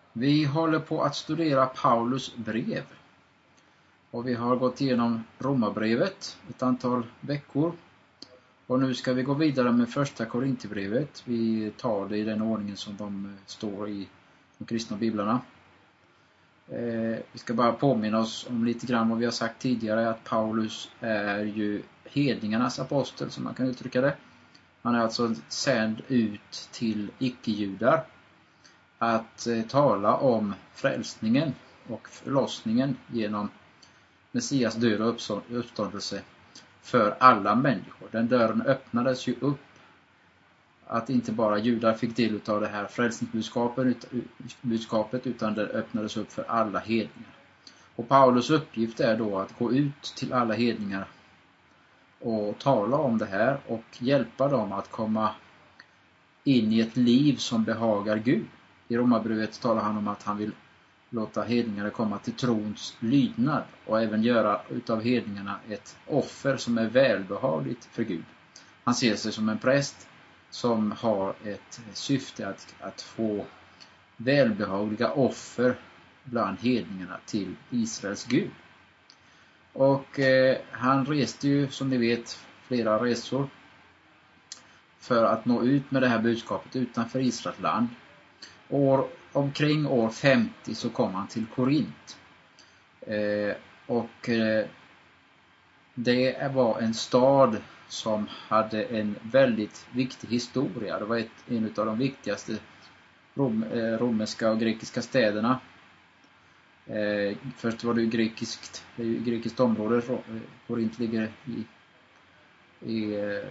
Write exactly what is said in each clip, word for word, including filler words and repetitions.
Vi håller på att studera Paulus brev. Och vi har gått igenom Romarbrevet ett antal veckor. Och nu ska vi gå vidare med första Korinthierbrevet. Vi tar det i den ordningen som de står i de kristna biblarna. Eh, vi ska bara påminna oss om lite grann vad vi har sagt tidigare. Att Paulus är ju hedningarnas apostel, som man kan uttrycka det. Han är alltså sänd ut till icke-judar att eh, tala om frälsningen och förlossningen genom Messias död och uppståndelse för alla människor. Den dörren öppnades ju upp att inte bara judar fick del av det här frälsningsbudskapet, utan det öppnades upp för alla hedningar. Och Paulus uppgift är då att gå ut till alla hedningar och tala om det här och hjälpa dem att komma in i ett liv som behagar Gud. I Romarbrevet talar han om att han vill låta hedningarna komma till trons lydnad och även göra utav hedningarna ett offer som är välbehagligt för Gud. Han ser sig som en präst som har ett syfte att, att få välbehagliga offer bland hedningarna till Israels Gud. Och eh, han reste ju, som ni vet, flera resor för att nå ut med det här budskapet utanför Israels land. År, omkring år femtio så kom han till Korint. Eh, och eh, det var en stad som hade en väldigt viktig historia. Det var ett, en av de viktigaste rom, eh, romerska och grekiska städerna. Eh, först var det ju grekiskt, det är ju grekiskt område. Korint ligger i, i eh,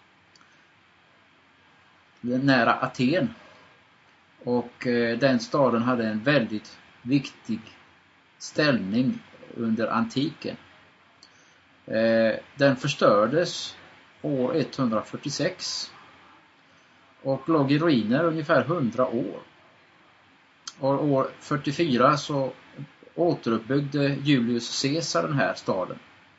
nära Aten. Och eh, den staden hade en väldigt viktig ställning under antiken. Eh, den förstördes år etthundrafyrtiosex och låg i ruiner ungefär hundra år. Och år fyrtiofyra så återuppbyggde Julius Caesar den här staden.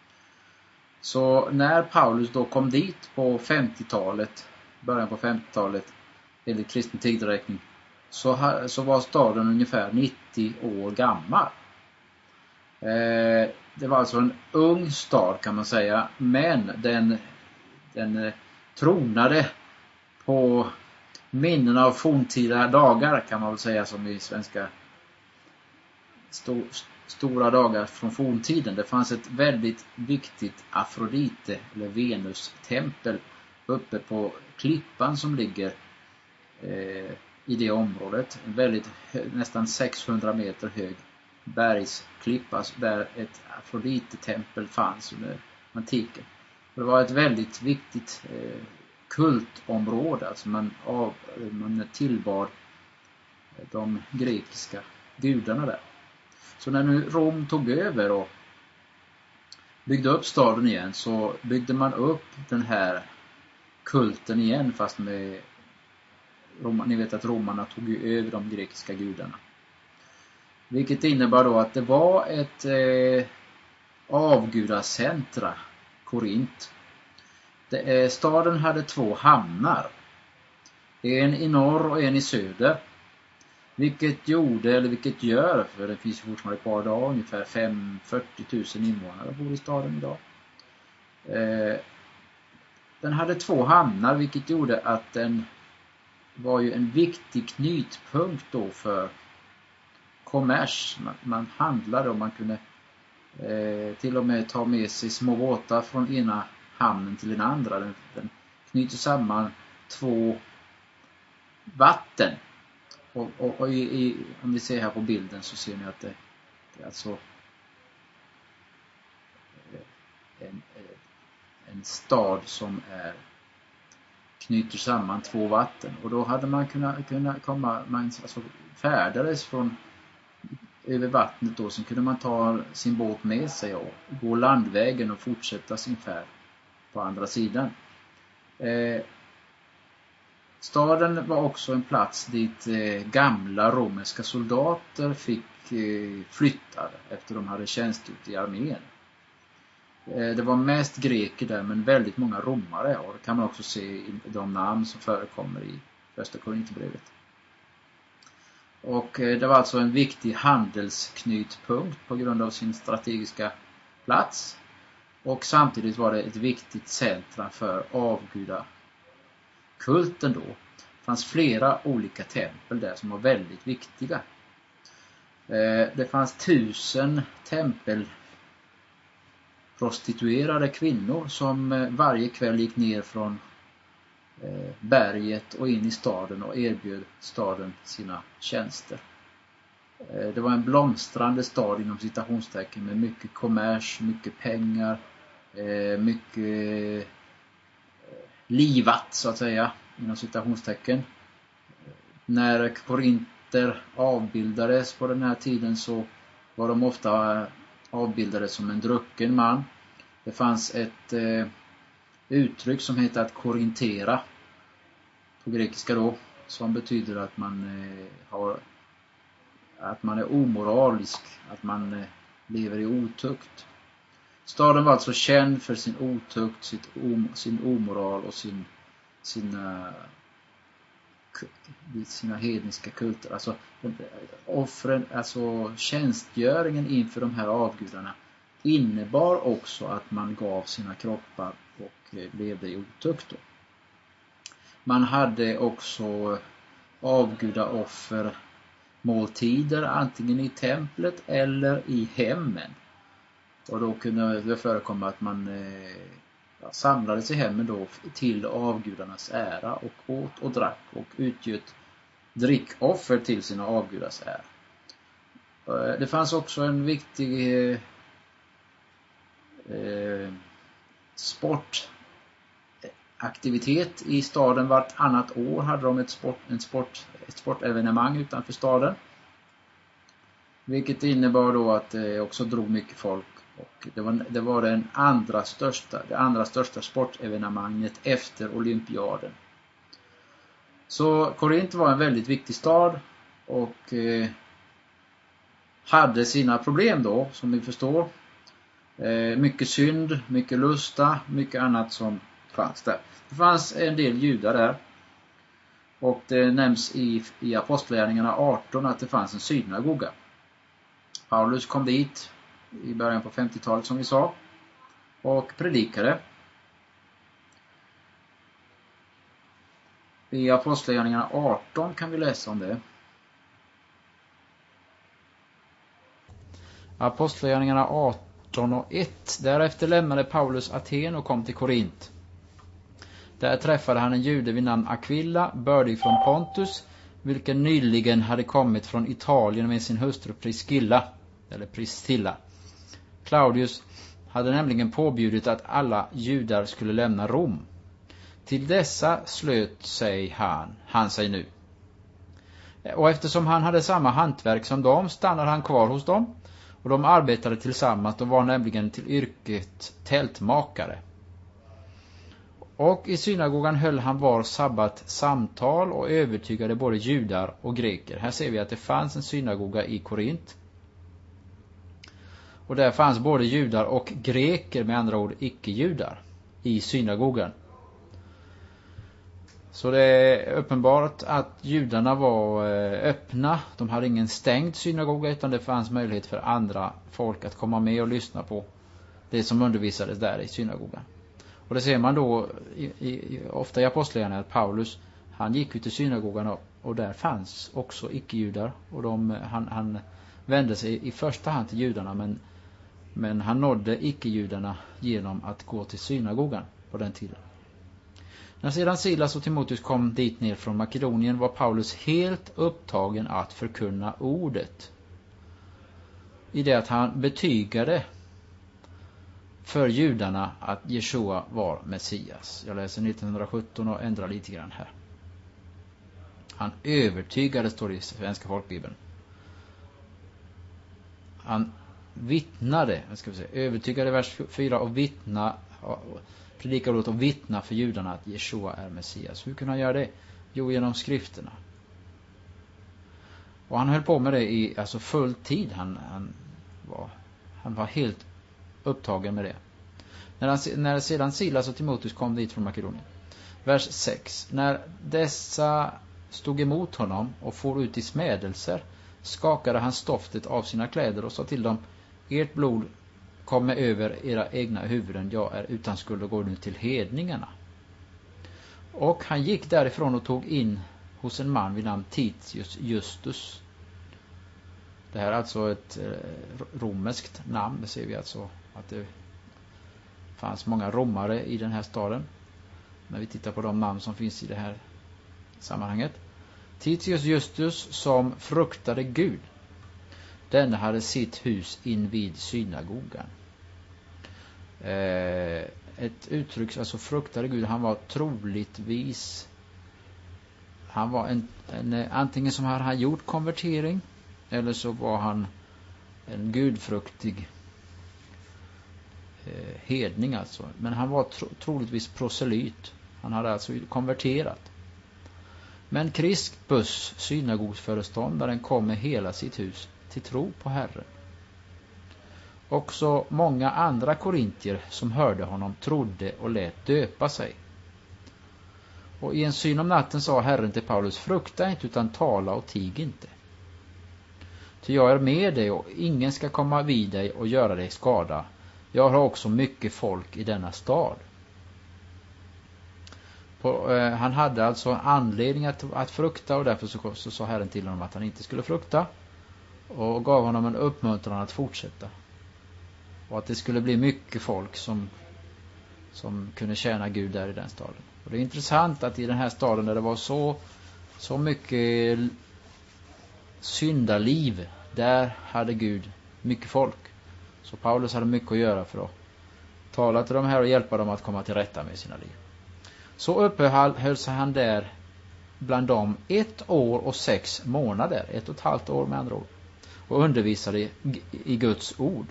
Så när Paulus då kom dit på femtiotalet, början på femtiotalet enligt kristen tideräkning, så, så var staden ungefär nittio år gammal. Eh, det var alltså en ung stad kan man säga, men den, den tronade på minnen av forntida dagar kan man väl säga, som i svenska sto, stora dagar från forntiden. Det fanns ett väldigt viktigt Afrodite eller Venus-tempel uppe på klippan som ligger eh, i det området. En väldigt nästan sexhundra meter hög bergsklippa där ett Afrodite-tempel fanns under antiken. Det var ett väldigt viktigt eh, kultområde. Alltså man, av, man tillbad de grekiska gudarna där. Så när nu Rom tog över och byggde upp staden igen, så byggde man upp den här kulten igen, fast med Roma, ni vet att romarna tog ju över de grekiska gudarna. Vilket innebar då att det var ett eh, avgudacentra, Korint. Det, eh, staden hade två hamnar. En i norr och en i söder. Vilket gjorde, eller vilket gör, för det finns fortfarande kvar idag, ungefär fem fyrtio tusen invånare bor i staden idag. Eh, den hade två hamnar, vilket gjorde att den var ju en viktig knytpunkt då för kommers. Man, man handlade och man kunde eh, till och med ta med sig små båtar från ena hamnen till den andra. Den, den knyter samman två vatten. Och, och, och i, i, om ni ser här på bilden så ser ni att det, det är alltså en, en stad som är knyter samman två vatten. Och då hade man kunnat, kunnat komma, man alltså färdades från över vattnet då, så kunde man ta sin båt med sig och gå landvägen och fortsätta sin färd på andra sidan. Eh, staden var också en plats dit eh, gamla romerska soldater fick eh, flytta efter de hade tjänstgjort i armén. Eh, det var mest greker där, men väldigt många romare, och det kan man också se i de namn som förekommer i första Korinthierbrevet. Och det var alltså en viktig handelsknutpunkt på grund av sin strategiska plats. Och samtidigt var det ett viktigt centrum för avgudakulten då. Det fanns flera olika tempel där som var väldigt viktiga. Det fanns tusen tempelprostituerade kvinnor som varje kväll gick ner från berget och in i staden och erbjöd staden sina tjänster. Det var en blomstrande stad inom citationstecken med mycket kommers, mycket pengar, mycket livat så att säga inom citationstecken. När korinter avbildades på den här tiden så var de ofta avbildade som en drucken man. Det fanns ett eh, uttryck som heter att korintera på grekiska då, som betyder att man eh, har att man är omoralisk, att man eh, lever i otukt. Staden var alltså känd för sin otukt, sitt om, sin omoral och sin sina sina hedniska kulter. Alltså offren, alltså tjänstgöringen inför de här avgudarna innebar också att man gav sina kroppar och levde i otukt då. Man hade också avgudaoffer måltider antingen i templet eller i hemmen. Och då kunde det förekomma att man eh, ja, samlades i hemmen då till avgudarnas ära och åt och drack och utgjöt drickoffer till sina avgudars ära. Eh, det fanns också en viktig eh, eh, sportaktivitet i staden. Vart annat år hade de ett, sport, en sport, ett sportevenemang utanför staden. Vilket innebar då att det också drog mycket folk. Och det var, det var den andra största, det andra största sportevenemanget efter olympiaden. Så Korint var en väldigt viktig stad och eh, hade sina problem då, som ni förstår. Eh, mycket synd, mycket lusta, mycket annat som fanns där. Det fanns en del judar där. Och det nämns i, i Apostlagärningarna arton att det fanns en synagoga. Paulus kom dit i början på femtiotalet som vi sa och predikade. I Apostlagärningarna arton kan vi läsa om det. Apostlagärningarna arton och ett. Därefter lämnade Paulus Aten och kom till Korint. Där träffade han en jude vid namn Aquila, bördig från Pontus, vilken nyligen hade kommit från Italien med sin hustru Priscilla, eller Priscilla. Claudius hade nämligen påbjudit att alla judar skulle lämna Rom. Till dessa slöt sig han, han sig nu. Och eftersom han hade samma hantverk som dem stannade han kvar hos dem. Och de arbetade tillsammans, de var nämligen till yrket tältmakare. Och i synagogan höll han var sabbat samtal och övertygade både judar och greker. Här ser vi att det fanns en synagoga i Korint. Och där fanns både judar och greker, med andra ord icke-judar, i synagogan. Så det är uppenbart att judarna var öppna. De hade ingen stängd synagoga, utan det fanns möjlighet för andra folk att komma med och lyssna på det som undervisades där i synagogan. Och det ser man då i, i, ofta i Apostlagärningarna att Paulus, han gick ut i synagogan och, och där fanns också icke-judar. Och de, han, han vände sig i första hand till judarna, men, men han nådde icke-judarna genom att gå till synagogan på den tiden. När sedan Silas och Timoteus kom dit ner från Makedonien var Paulus helt upptagen att förkunna ordet. I det att han betygade för judarna att Jeshua var Messias. Jag läser nittonhundrasjutton och ändrar lite grann här. Han övertygade, står det i Svenska folkbibeln. Han vittnade, jag ska säga, övertygade vers fyra och vittna, predikade åt och vittna för judarna att Jeshua är Messias. Hur kunde han göra det? Jo, genom skrifterna. Och han höll på med det i alltså full tid. Han, han, var, han var helt upptagen med det. När, han, när sedan Silas och Timoteus kom dit från Makedonien. Vers sex. När dessa stod emot honom och for ut i smädelser, skakade han stoftet av sina kläder och sa till dem: ert blod kommer över era egna huvuden, jag är utan skuld och går nu till hedningarna. Och han gick därifrån och tog in hos en man vid namn Titius Justus. Det här är alltså ett romerskt namn. Det ser vi alltså att det fanns många romare i den här staden. När vi tittar på de namn som finns i det här sammanhanget. Titius Justus, som fruktade Gud. Den hade sitt hus invid synagogan. Eh, ett uttryck, alltså fruktade Gud, han var troligtvis han var en, en antingen som hade han gjort konvertering, eller så var han en gudfruktig eh, hedning alltså. Men han var tro, troligtvis proselyt. Han hade alltså konverterat. Men Krispus, synagogsföreståndaren, kom med hela sitt hus till tro på Herren. Också många andra korintier som hörde honom trodde och lät döpa sig. Och i en syn om natten sa Herren till Paulus: frukta inte, utan tala och tig inte. Ty jag är med dig och ingen ska komma vid dig och göra dig skada. Jag har också mycket folk i denna stad. På, eh, han hade alltså anledning att, att frukta, och därför så, så sa Herren till honom att han inte skulle frukta. Och gav honom en uppmuntran att fortsätta. Och att det skulle bli mycket folk som, som kunde tjäna Gud där i den staden. Och det är intressant att i den här staden där det var så, så mycket syndaliv, där hade Gud mycket folk. Så Paulus hade mycket att göra för att tala till dem här och hjälpa dem att komma till rätta med sina liv. Så uppehöll sig han där bland dem ett år och sex månader, ett och ett halvt år med andra ord, och undervisade i Guds ord.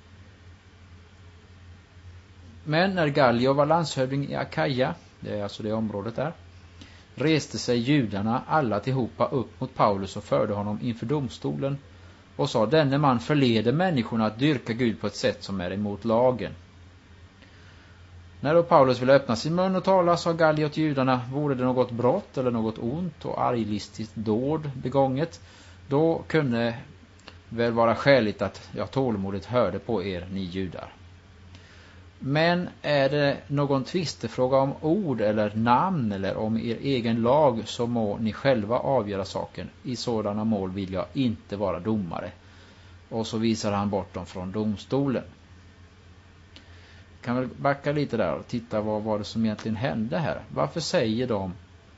Men när Gallio var landshövding i Akaja, det är alltså det området där, reste sig judarna alla tillhopa upp mot Paulus och förde honom inför domstolen och sa: denne man förleder människorna att dyrka Gud på ett sätt som är emot lagen. När då Paulus ville öppna sin mun och tala, sa Gallio till judarna: vore det något brott eller något ont och arglistigt dåd begånget, då kunde väl vara skäligt att jag tålmodigt hörde på er, ni judar. Men är det någon tvistefråga om ord eller namn eller om er egen lag, så må ni själva avgöra saken. I sådana mål vill jag inte vara domare. Och så visar han bort dem från domstolen. Kan väl backa lite där och titta vad var det som egentligen hände här. Varför säger de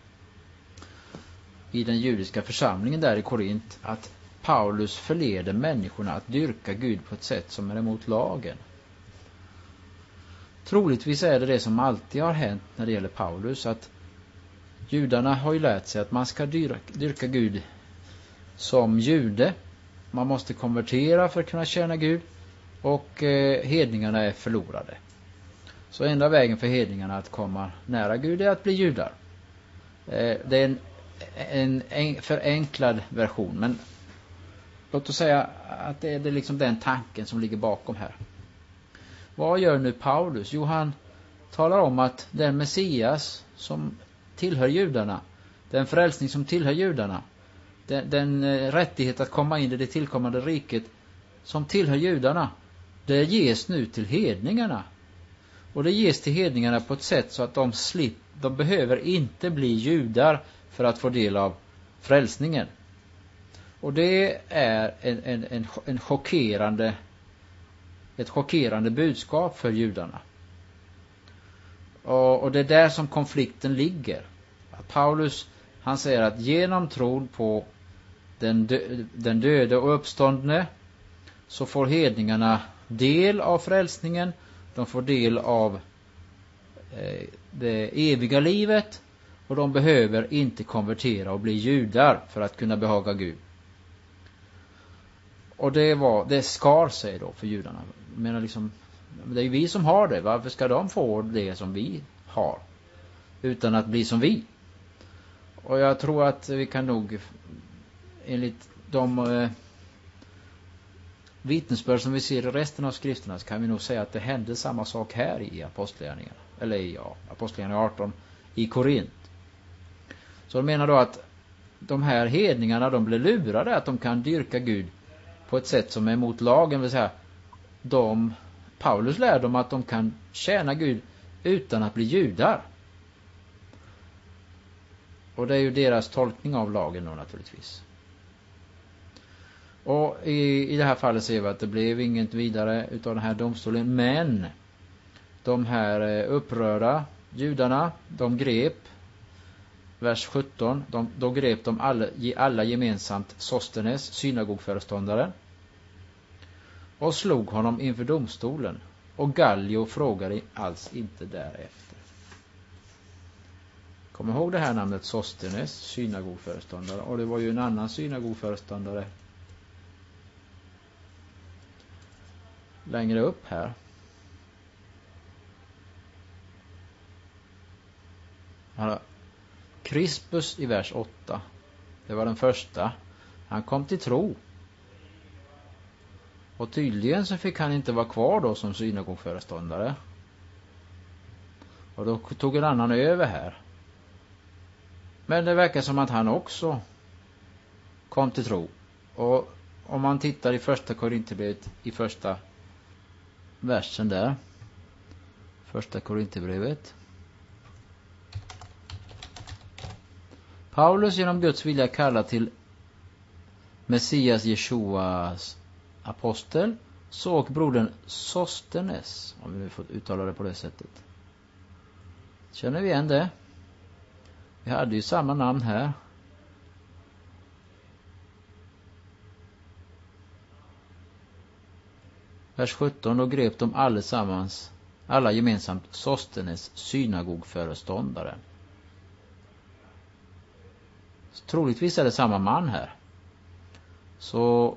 i den judiska församlingen där i Korint att Paulus förleder människorna att dyrka Gud på ett sätt som är emot lagen? Troligtvis är det det som alltid har hänt när det gäller Paulus, att judarna har ju lärt sig att man ska dyrka, dyrka Gud som jude. Man måste konvertera för att kunna tjäna Gud, och eh, hedningarna är förlorade. Så enda vägen för hedningarna att komma nära Gud är att bli judar. Eh, det är en, en, en förenklad version, men låt oss säga att det är, det är liksom den tanken som ligger bakom här. Vad gör nu Paulus? Jo, han talar om att den Messias som tillhör judarna, den frälsning som tillhör judarna, den, den rättighet att komma in i det tillkommande riket som tillhör judarna, det ges nu till hedningarna. Och det ges till hedningarna på ett sätt så att de slipper, de behöver inte bli judar för att få del av frälsningen. Och det är en, en, en, en chockerande ett chockerande budskap för judarna. Och, och det är där som konflikten ligger. Att Paulus, han säger att genom tron på den, dö, den döde och uppståndne, så får hedningarna del av frälsningen. De får del av eh, det eviga livet, och de behöver inte konvertera och bli judar för att kunna behaga Gud. Och det var det skar sig då för judarna. Jag menar liksom, det är ju vi som har det. Varför ska de få det som vi har utan att bli som vi? Och jag tror att vi kan nog, enligt de eh, vittnesbörd som vi ser i resten av skrifterna, så kan vi nog säga att det hände samma sak här i Apostlagärningarna, eller i ja, Apostlagärningarna arton i Korint. Så de menar då att de här hedningarna, de blir lurade att de kan dyrka Gud på ett sätt som är emot lagen, vill säga de, Paulus lär dem att de kan tjäna Gud utan att bli judar. Och det är ju deras tolkning av lagen då naturligtvis. Och i, i det här fallet ser vi att det blev inget vidare utav den här domstolen, men de här upprörda judarna, de grep, vers sjutton, de, då grep de alla, alla gemensamt Sostenes, synagogföreståndaren, och slog honom inför domstolen, och Gallio frågade alls inte därefter. Kom ihåg det här namnet Sostenes, synagogföreståndare, och det var ju en annan synagogföreståndare längre upp här. Här Crispus i vers åtta. Det var den första. Han kom till tro. Och tydligen så fick han inte vara kvar då som synagogföreståndare. Och då tog en annan över här. Men det verkar som att han också kom till tro. Och om man tittar i första Korinthierbrevet, i första versen där. Första Korinthierbrevet. Paulus genom Guds vilja kallar till Messias Jeshuas apostel, så och brodern Sostenes, om vi nu får uttala det på det sättet. Känner vi igen det? Vi hade ju samma namn här. Vers sjutton, då grep de allesammans, alla gemensamt Sostenes, synagogföreståndare. Troligtvis är det samma man här. Så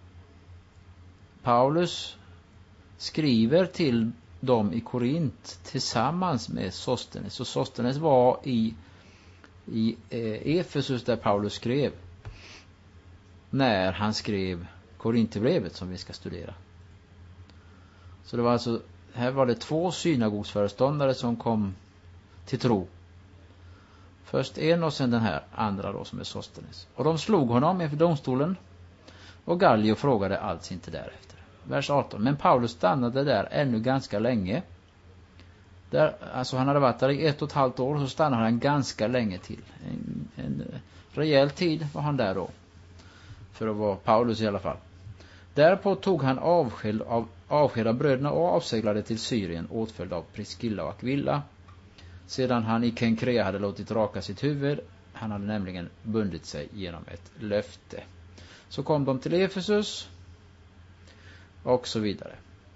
Paulus skriver till dem i Korint tillsammans med Sostenes. Så Sostenes var i, i eh, Efesus där Paulus skrev, när han skrev Korinthierbrevet som vi ska studera. Så det var alltså, här var det två synagogsföreståndare som kom till tro. Först en och sen den här andra då som är Sostenes. Och de slog honom inför domstolen, och Gallio frågade alls inte därefter. Vers arton. Men Paulus stannade där ännu ganska länge. Där, alltså han hade varit där i ett och ett halvt år, så stannade han ganska länge till. En, en rejäl tid var han där då. För att vara Paulus i alla fall. Därpå tog han avsked av, avsked av bröderna och avseglade till Syrien, åtföljd av Priscilla och Aquilla. Sedan han i Kenkrea hade låtit raka sitt huvud, han hade nämligen bundit sig genom ett löfte. Så kom de till Efesus och så vidare.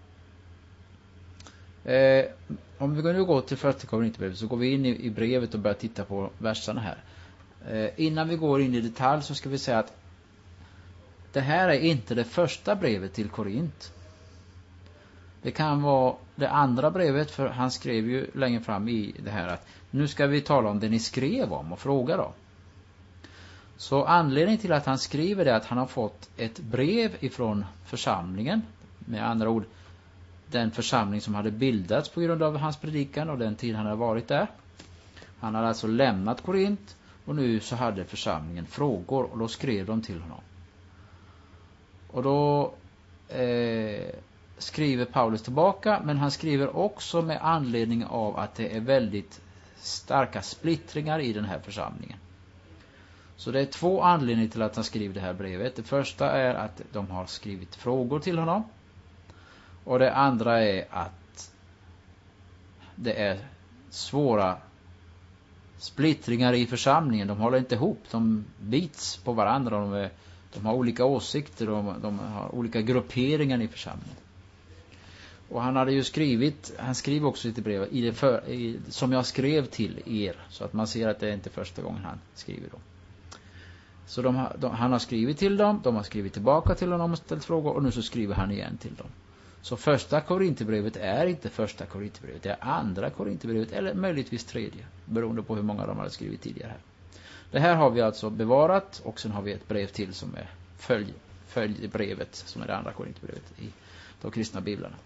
Eh, om vi nu går till första Korinthierbrevet, så går vi in i, i brevet och börjar titta på verserna här. Eh, innan vi går in i detalj så ska vi säga att det här är inte det första brevet till Korint. Det kan vara det andra brevet, för han skrev ju längre fram i det här att nu ska vi tala om det ni skrev om och fråga då. Så anledningen till att han skriver det att han har fått ett brev ifrån församlingen, med andra ord den församling som hade bildats på grund av hans predikan och den tid han hade varit där. Han hade alltså lämnat Korint, och nu så hade församlingen frågor, och då skrev de till honom. Och då eh, skriver Paulus tillbaka, men han skriver också med anledning av att det är väldigt starka splittringar i den här församlingen. Så det är två anledningar till att han skriver det här brevet. Det första är att de har skrivit frågor till honom. Och det andra är att det är svåra splittringar i församlingen. De håller inte ihop, de bits på varandra. De, är, de har olika åsikter, de, de har olika grupperingar i församlingen. Och han hade ju skrivit, han skriver också lite brev i det för, i, som jag skrev till er. Så att man ser att det är inte första gången han skriver då. Så de har, de, han har skrivit till dem, de har skrivit tillbaka till honom och ställt frågor, och nu så skriver han igen till dem. Så första Korinthierbrevet är inte första Korinthierbrevet, det är andra Korinthierbrevet, eller möjligtvis tredje, beroende på hur många de hade skrivit tidigare här. Det här har vi alltså bevarat, och sen har vi ett brev till som är följ, följbrevet, som är det andra Korinthierbrevet i de kristna biblarna.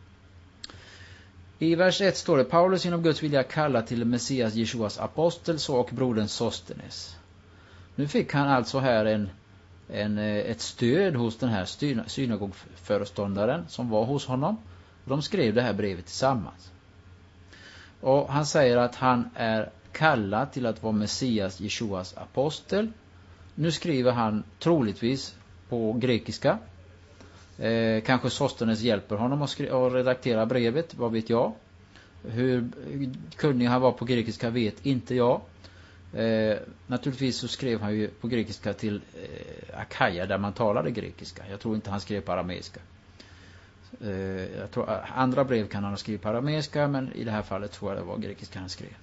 I vers ett står det: Paulus genom Guds vilja kallar till Messias Jeshuas apostel, så och brodern Sostenes. Nu fick han alltså här en, en, ett stöd hos den här synagogföreståndaren som var hos honom. Och de skrev det här brevet tillsammans. Och han säger att han är kallad till att vara Messias, Jeshuas apostel. Nu skriver han troligtvis på grekiska. Eh, kanske Sostenes hjälper honom att, skri- att redaktera brevet, vad vet jag. Hur kunnig han var på grekiska vet inte jag. Eh, naturligtvis så skrev han ju på grekiska till eh, Akaja där man talade grekiska. Jag tror inte han skrev på arameiska. Eh, jag tror, andra brev kan han ha skrivit på arameiska, men i det här fallet tror jag det var grekiska han skrev.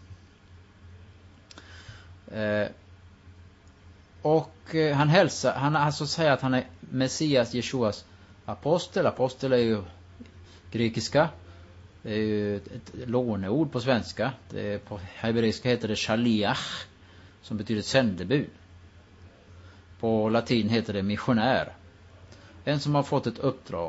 Eh, och eh, han hälsar, han alltså säger att han är Messias, Jeshuas apostel. Apostel är ju grekiska. Det är ju ett, ett låneord på svenska. Det är, på hebreiska heter det shaliach, som betyder sändebud. På latin heter det missionär. En som har fått ett uppdrag.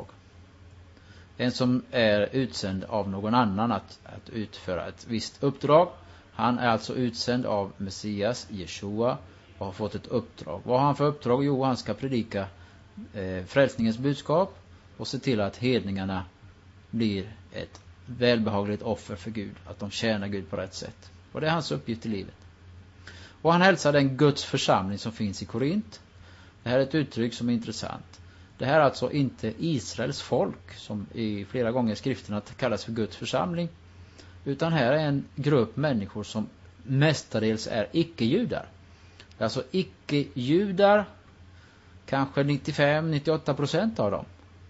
En som är utsänd av någon annan att, att utföra ett visst uppdrag. Han är alltså utsänd av Messias, Jeshua, och har fått ett uppdrag. Vad har han för uppdrag? Jo, han ska predika eh, frälsningens budskap och se till att hedningarna blir ett välbehagligt offer för Gud. Att de tjänar Gud på rätt sätt. Och det är hans uppgift i livet. Och han hälsar den Guds församling som finns i Korint. Det här är ett uttryck som är intressant. Det här är alltså inte Israels folk, som i flera gånger i skrifterna kallas för Guds församling. Utan här är en grupp människor som mestadels är icke-judar. Alltså icke-judar, kanske nittiofem till nittioåtta procent av dem.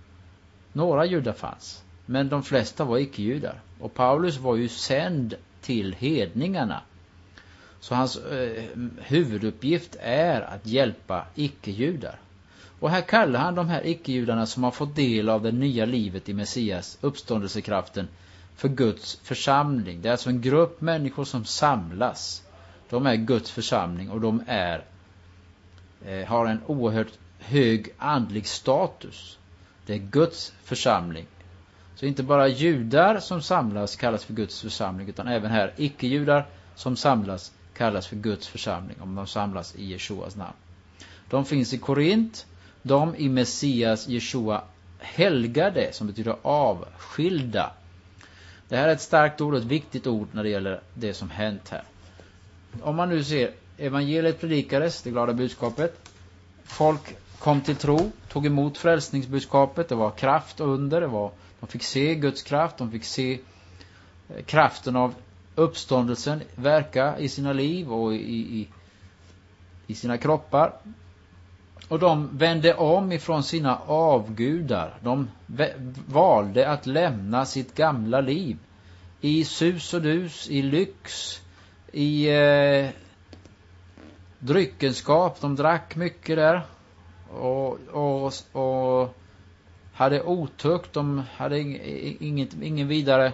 Några judar fanns, men de flesta var icke-judar. Och Paulus var ju sänd till hedningarna. Så hans eh, huvuduppgift är att hjälpa icke-judar. Och här kallar han de här icke-judarna som har fått del av det nya livet i Messias, uppståndelsekraften, för Guds församling. Det är alltså en grupp människor som samlas. De är Guds församling och de är eh, har en oerhört hög andlig status. Det är Guds församling. Så inte bara judar som samlas kallas för Guds församling, utan även här icke-judar som samlas kallas för Guds församling om de samlas i Jeshuas namn. De finns i Korint. De i Messias, Jeshua, helgade, som betyder avskilda. Det här är ett starkt ord och ett viktigt ord när det gäller det som hänt här. Om man nu ser evangeliet predikades, det glada budskapet. Folk kom till tro, tog emot frälsningsbudskapet. Det var kraft under, det var, de fick se Guds kraft, de fick se kraften av uppståndelsen verka i sina liv och i, i, i sina kroppar. Och de vände om ifrån sina avgudar. De valde att lämna sitt gamla liv i sus och dus, i lyx, i eh, dryckenskap. De drack mycket där och, och, och hade otukt. De hade inget, ingen vidare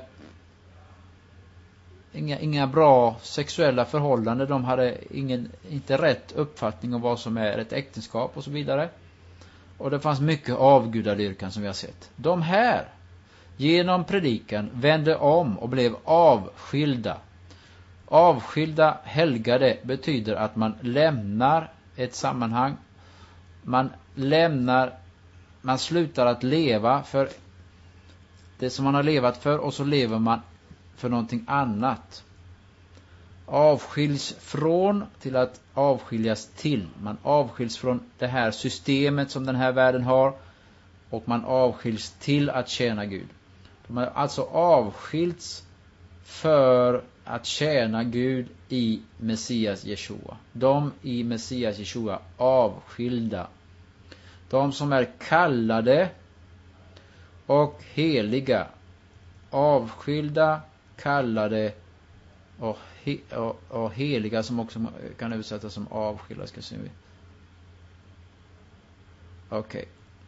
Inga, inga bra sexuella förhållanden. De hade ingen, inte rätt uppfattning om vad som är ett äktenskap och så vidare. Och det fanns mycket avgudadyrkan som vi har sett. De här, genom predikan, vände om och blev avskilda. Avskilda, helgade, betyder att man lämnar ett sammanhang. Man lämnar, man slutar att leva för det som man har levat för, och så lever man för någonting annat. Avskiljs från till att avskiljas till. Man avskiljs från det här systemet som den här världen har, och man avskiljs till att tjäna Gud. De har alltså avskilts för att tjäna Gud i Messias Jeshua. De i Messias Jeshua avskilda. De som är kallade och heliga. Avskilda, kallade och, he, och, och heliga, som också kan översättas som avskilda. Ska se. Okej.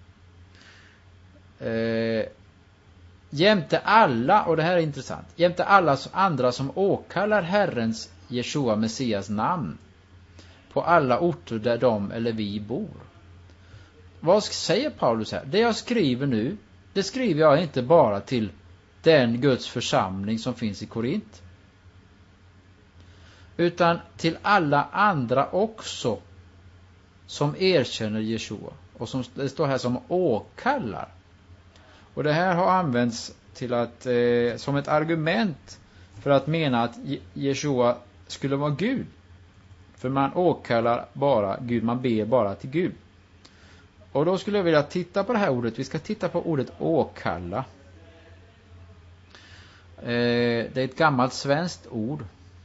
Okay. Eh, jämte alla, och det här är intressant, jämte alla andra som åkallar Herrens Jeshua Messias namn på alla orter där de eller vi bor. Vad säger Paulus här? Det jag skriver nu, det skriver jag inte bara till den Guds församling som finns i Korint, utan till alla andra också som erkänner Jeshua. Och som det står här som åkallar. Och det här har använts till att eh, som ett argument för att mena att Jeshua skulle vara Gud. För man åkallar bara Gud, man ber bara till Gud. Och då skulle jag vilja titta på det här ordet. Vi ska titta på ordet åkalla. Eh, det är ett gammalt svenskt ord.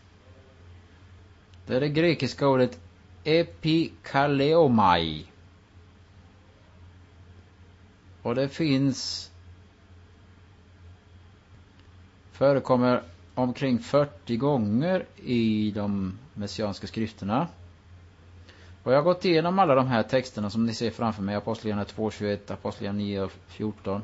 Det är det grekiska ordet epikaleomai. Och det finns förekommer omkring fyrtio gånger i de messianska skrifterna. Och jag har gått igenom alla de här texterna som ni ser framför mig. Apostlagärningarna två tjugoett, Apostlagärningarna nio fjorton.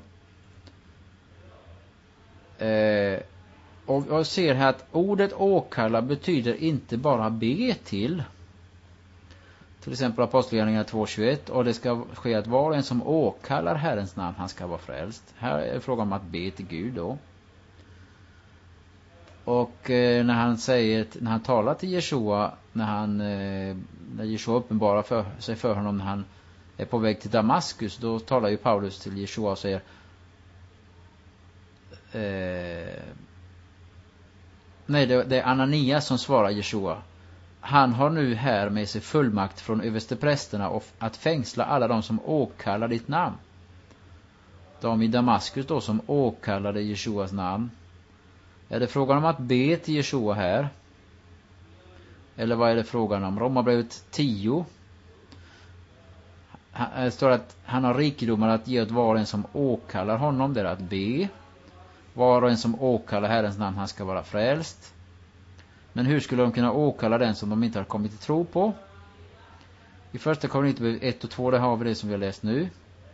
Eh, och jag ser här att ordet åkalla betyder inte bara be till. Till exempel Apostlagärningarna två tjugoett. Och det ska ske att var och en som åkallar Herrens namn, han ska vara frälst. Här är det frågan om att be till Gud då. Och eh, när han säger, när han talar till Jeshua, när han eh, när Jeshua uppenbarar för sig för honom när han är på väg till Damaskus, då talar ju Paulus till Jeshua och säger eh, nej, det, det är Ananias som svarar Jeshua. Han har nu här med sig fullmakt från översteprästerna och att fängsla alla de som åkallar ditt namn. De i Damaskus då som åkallade Jeshuas namn. Är det frågan om att be till Jeshua här? Eller vad är det frågan om? Romarbrevet tio. Det står att han har rikedomar att ge åt var och en som åkallar honom. Det är att be. Var och en som åkallar Herrens namn, han ska vara frälst. Men hur skulle de kunna åkalla den som de inte har kommit till tro på? I första Korinthierbrevet ett och två, det har vi det som vi har läst nu.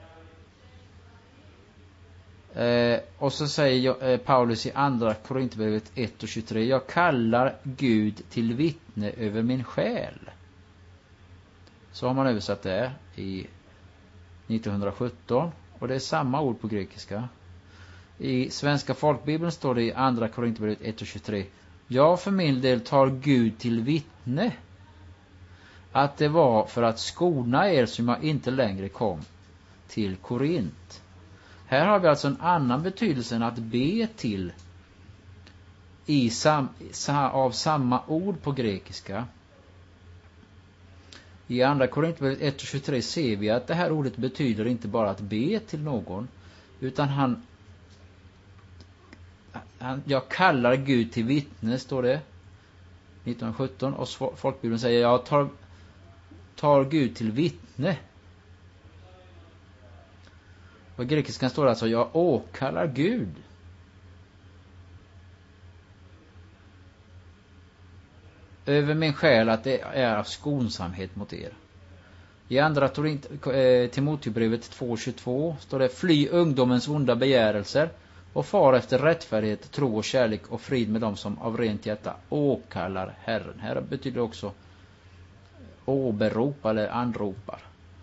Eh, och så säger eh, Paulus i andra Korinthierbrevet ett och tjugotre: jag kallar Gud till vittne över min själ. Så har man översatt det i nittonhundrasjutton. Och det är samma ord på grekiska. I svenska folkbibeln står det i andra Korinthierbrevet ett och tjugotre: jag för min del tar Gud till vittne att det var för att skona er som jag inte längre kom till Korint. Här har vi alltså en annan betydelse än att be till i sam, av samma ord på grekiska. I andra Korinthierbrevet ett och tjugotre ser vi att det här ordet betyder inte bara att be till någon, utan han, han jag kallar Gud till vittne, står det nittonhundrasjutton, och folkbibeln säger jag tar, tar Gud till vittne. På grekiskan står det alltså jag åkallar Gud. Över min själ att det är av skonsamhet mot er. I andra Timoteusbrevet två tjugotvå står det: fly ungdomens onda begärelser och far efter rättfärdighet, tro och kärlek och frid med dem som av rent hjärta åkallar Herren. Här betyder också åberopa eller anropar.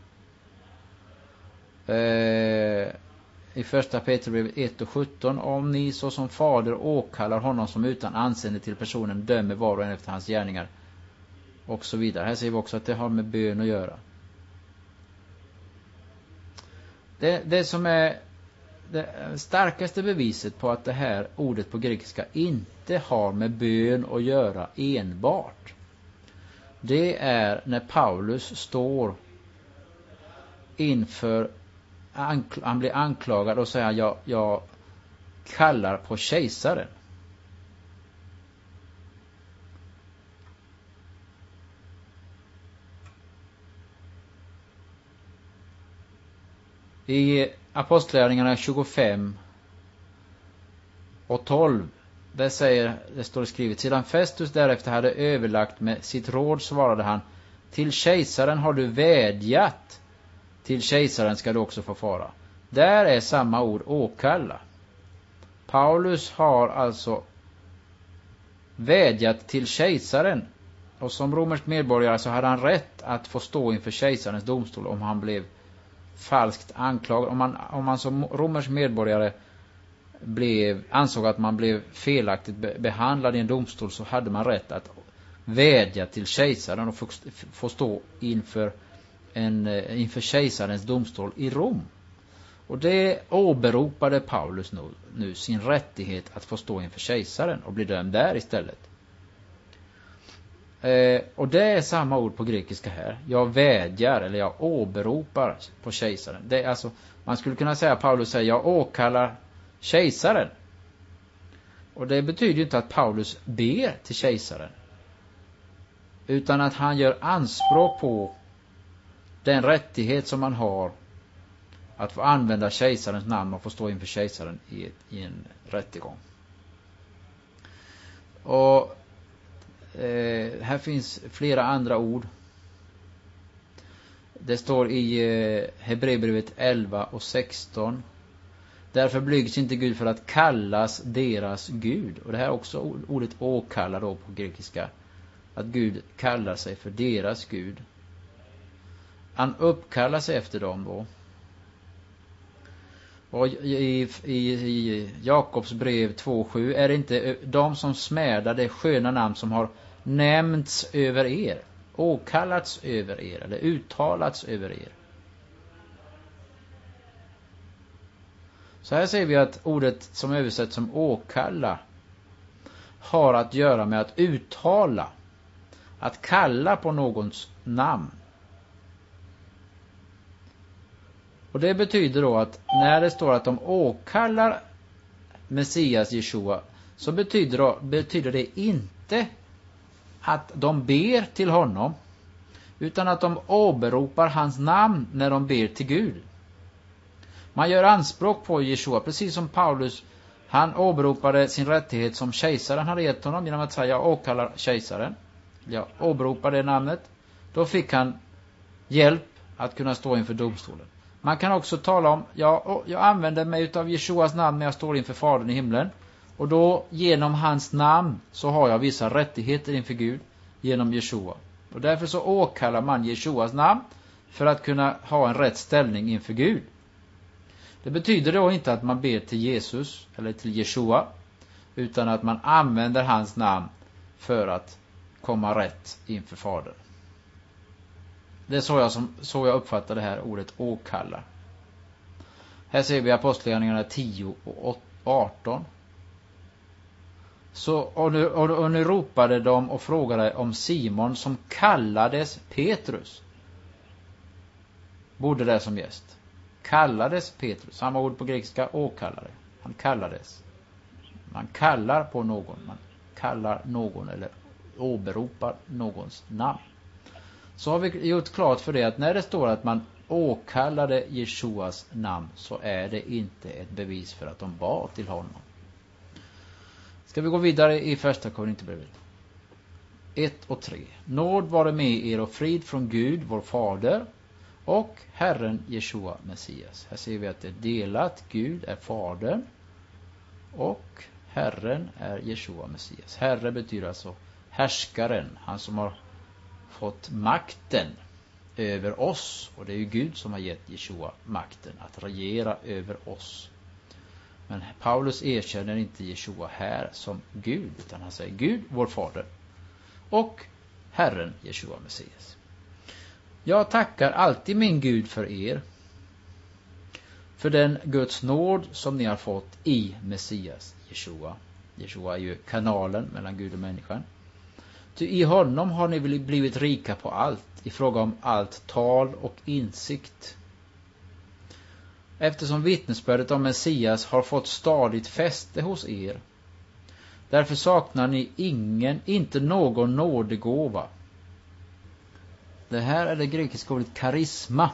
Eh, I första Petrusbrevet ett och sjutton: om ni så som fader åkallar honom som utan anseende till personen dömer var och en efter hans gärningar, och så vidare. Här ser vi också att det har med bön att göra. Det, det som är det starkaste beviset på att det här ordet på grekiska inte har med bön att göra enbart, det är när Paulus står inför, han blir anklagad och säger jag, jag kallar på kejsaren. I Apostlagärningarna tjugofem och tolv, där säger, det står skrivet: sedan Festus därefter hade överlagt med sitt råd svarade han: till kejsaren har du vädjat, till kejsaren ska du också få fara. Där är samma ord åkalla. Paulus har alltså vädjat till kejsaren, och som romersk medborgare så hade han rätt att få stå inför kejsarens domstol om han blev falskt anklagad. Om man, om man som romersk medborgare blev, ansåg att man blev felaktigt behandlad i en domstol, så hade man rätt att vädja till kejsaren och få, få stå inför en, inför kejsarens domstol i Rom. Och det åberopade Paulus nu, nu sin rättighet att få stå inför kejsaren och bli dömd där istället. Eh, och det är samma ord på grekiska här. Jag vädjar eller jag åberopar på kejsaren. Det är alltså, man skulle kunna säga, Paulus säger, jag åkallar kejsaren. Och det betyder ju inte att Paulus ber till kejsaren, utan att han gör anspråk på den rättighet som man har att få använda kejsarens namn och få stå inför kejsaren i, ett, i en rättegång. Och eh, här finns flera andra ord. Det står i eh, Hebreerbrevet elva och sexton. Därför blygs inte Gud för att kallas deras Gud. Och det här är också ordet åkalla då på grekiska. Att Gud kallar sig för deras Gud. Han uppkallar sig efter dem då. Och i, i, i Jakobs brev två sju är det inte de som smädar det sköna namn som har nämnts över er, åkallats över er eller uttalats över er. Så här ser vi att ordet som översätts som åkalla har att göra med att uttala, att kalla på någons namn. Och det betyder då att när det står att de åkallar Messias Jeshua, så betyder, då, betyder det inte att de ber till honom, utan att de åberopar hans namn när de ber till Gud. Man gör anspråk på Jeshua, precis som Paulus. Han åberopade sin rättighet som kejsaren hade gett honom genom att säga, jag åkallar kejsaren. Jag åberopar det namnet. Då fick han hjälp att kunna stå inför domstolen. Man kan också tala om, ja, jag använder mig av Jeshuas namn när jag står inför Fadern i himlen. Och då genom hans namn så har jag vissa rättigheter inför Gud genom Jeshua. Och därför så åkallar man Jeshuas namn för att kunna ha en rätt ställning inför Gud. Det betyder då inte att man ber till Jesus eller till Jeshua, utan att man använder hans namn för att komma rätt inför Fadern. Det är så jag, som, så jag uppfattar det här ordet åkalla. Här ser vi Apostlagärningarna tio och arton. Så, och, nu, och, och nu ropade de och frågade om Simon som kallades Petrus bodde där som gäst. Kallades Petrus, samma ord på grekiska, åkallade. Han kallades. Man kallar på någon, man kallar någon eller åberopar någons namn. Så har vi gjort klart för det att när det står att man åkallade Jeshuas namn, så är det inte ett bevis för att de bad till honom. Ska vi gå vidare i första Korinthierbrevet ett och tre. Nåd vare med er och frid från Gud, vår Fader, och Herren Jeshua Messias. Här ser vi att det är delat. Gud är Fadern och Herren är Jeshua Messias. Herre betyder alltså härskaren, han som har fått makten över oss. Och det är ju Gud som har gett Jeshua makten att regera över oss. Men Paulus erkänner inte Jeshua här som Gud, utan han säger Gud, vår Fader, och Herren Jeshua Messias. Jag tackar alltid min Gud för er, för den Guds nåd som ni har fått i Messias Jeshua. Jeshua är ju kanalen mellan Gud och människan. Ty i honom har ni blivit rika på allt, i fråga om allt tal och insikt. Eftersom vittnesbördet om Messias har fått stadigt fäste hos er. Därför saknar ni ingen, inte någon nådegåva. Det här är det grekiska ordet karisma.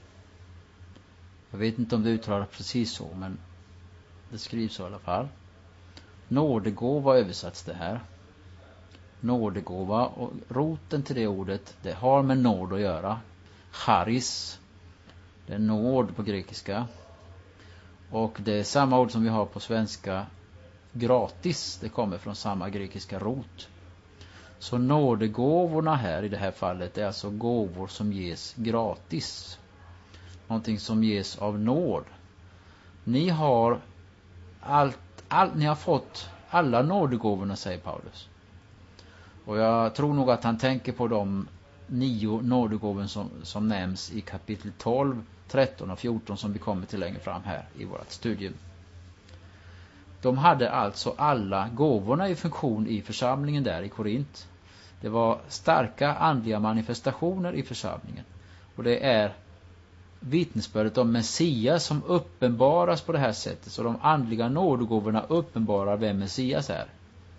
Jag vet inte om det uttalar precis så, men det skrivs så i alla fall. Nådegåva översatts det här. Nådegåva, och roten till det ordet, det har med nåd att göra. Charis, det är nåd på grekiska. Och det är samma ord som vi har på svenska, gratis. Det kommer från samma grekiska rot. Så nådegåvorna här i det här fallet är alltså gåvor som ges gratis. Någonting som ges av nåd. Ni har allt, allt ni har fått alla nådegåvorna, säger Paulus. Och jag tror nog att han tänker på de nio nådegåvor som, som nämns i kapitel tolv, tretton och fjorton som vi kommer till längre fram här i vårt studium. De hade alltså alla gåvorna i funktion i församlingen där i Korint. Det var starka andliga manifestationer i församlingen. Och det är vittnesbördet om Messias som uppenbaras på det här sättet. Så de andliga nådegåvorna uppenbarar vem Messias är.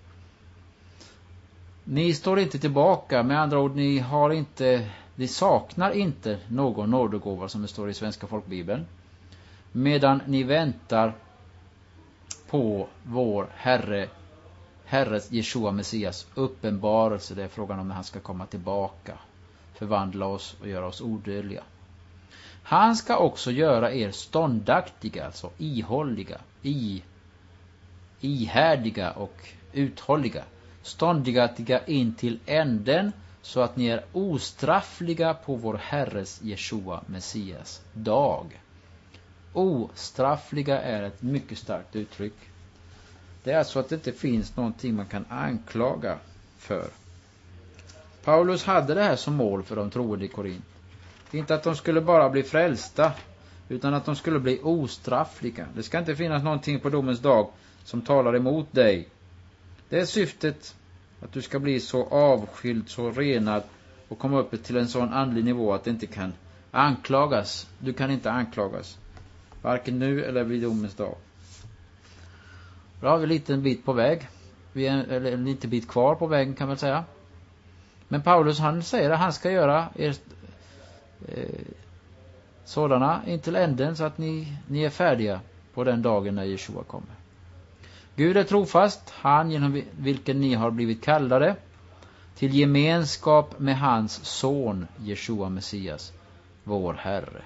Ni står inte tillbaka, med andra ord, ni har inte, ni saknar inte någon nådegåva som det står i Svenska folkbibeln. Medan ni väntar på vår Herre, Herres Jeshua Messias uppenbarelse. Det är frågan om när han ska komma tillbaka, förvandla oss och göra oss odödliga. Han ska också göra er ståndaktiga, alltså ihålliga, i, ihärdiga och uthålliga. Ståndaktiga in till änden, så att ni är ostraffliga på vår Herres Jeshua Messias dag. Ostraffliga är ett mycket starkt uttryck. Det är alltså att det inte finns någonting man kan anklaga för. Paulus hade det här som mål för de troende i Korint. Inte att de skulle bara bli frälsta, utan att de skulle bli ostraffliga. Det ska inte finnas någonting på domens dag som talar emot dig. Det är syftet, att du ska bli så avskild, så renad och komma upp till en sån andlig nivå att det inte kan anklagas. Du kan inte anklagas, varken nu eller vid domens dag. Då har vi en liten bit på väg. Vi är eller en liten bit kvar på vägen, kan man säga. Men Paulus, han säger att han ska göra er eh, sådana intill änden, så att ni, ni är färdiga på den dagen när Jeshua kommer. Gud är trofast, han genom vilken ni har blivit kallade till gemenskap med hans son Jeshua Messias, vår Herre.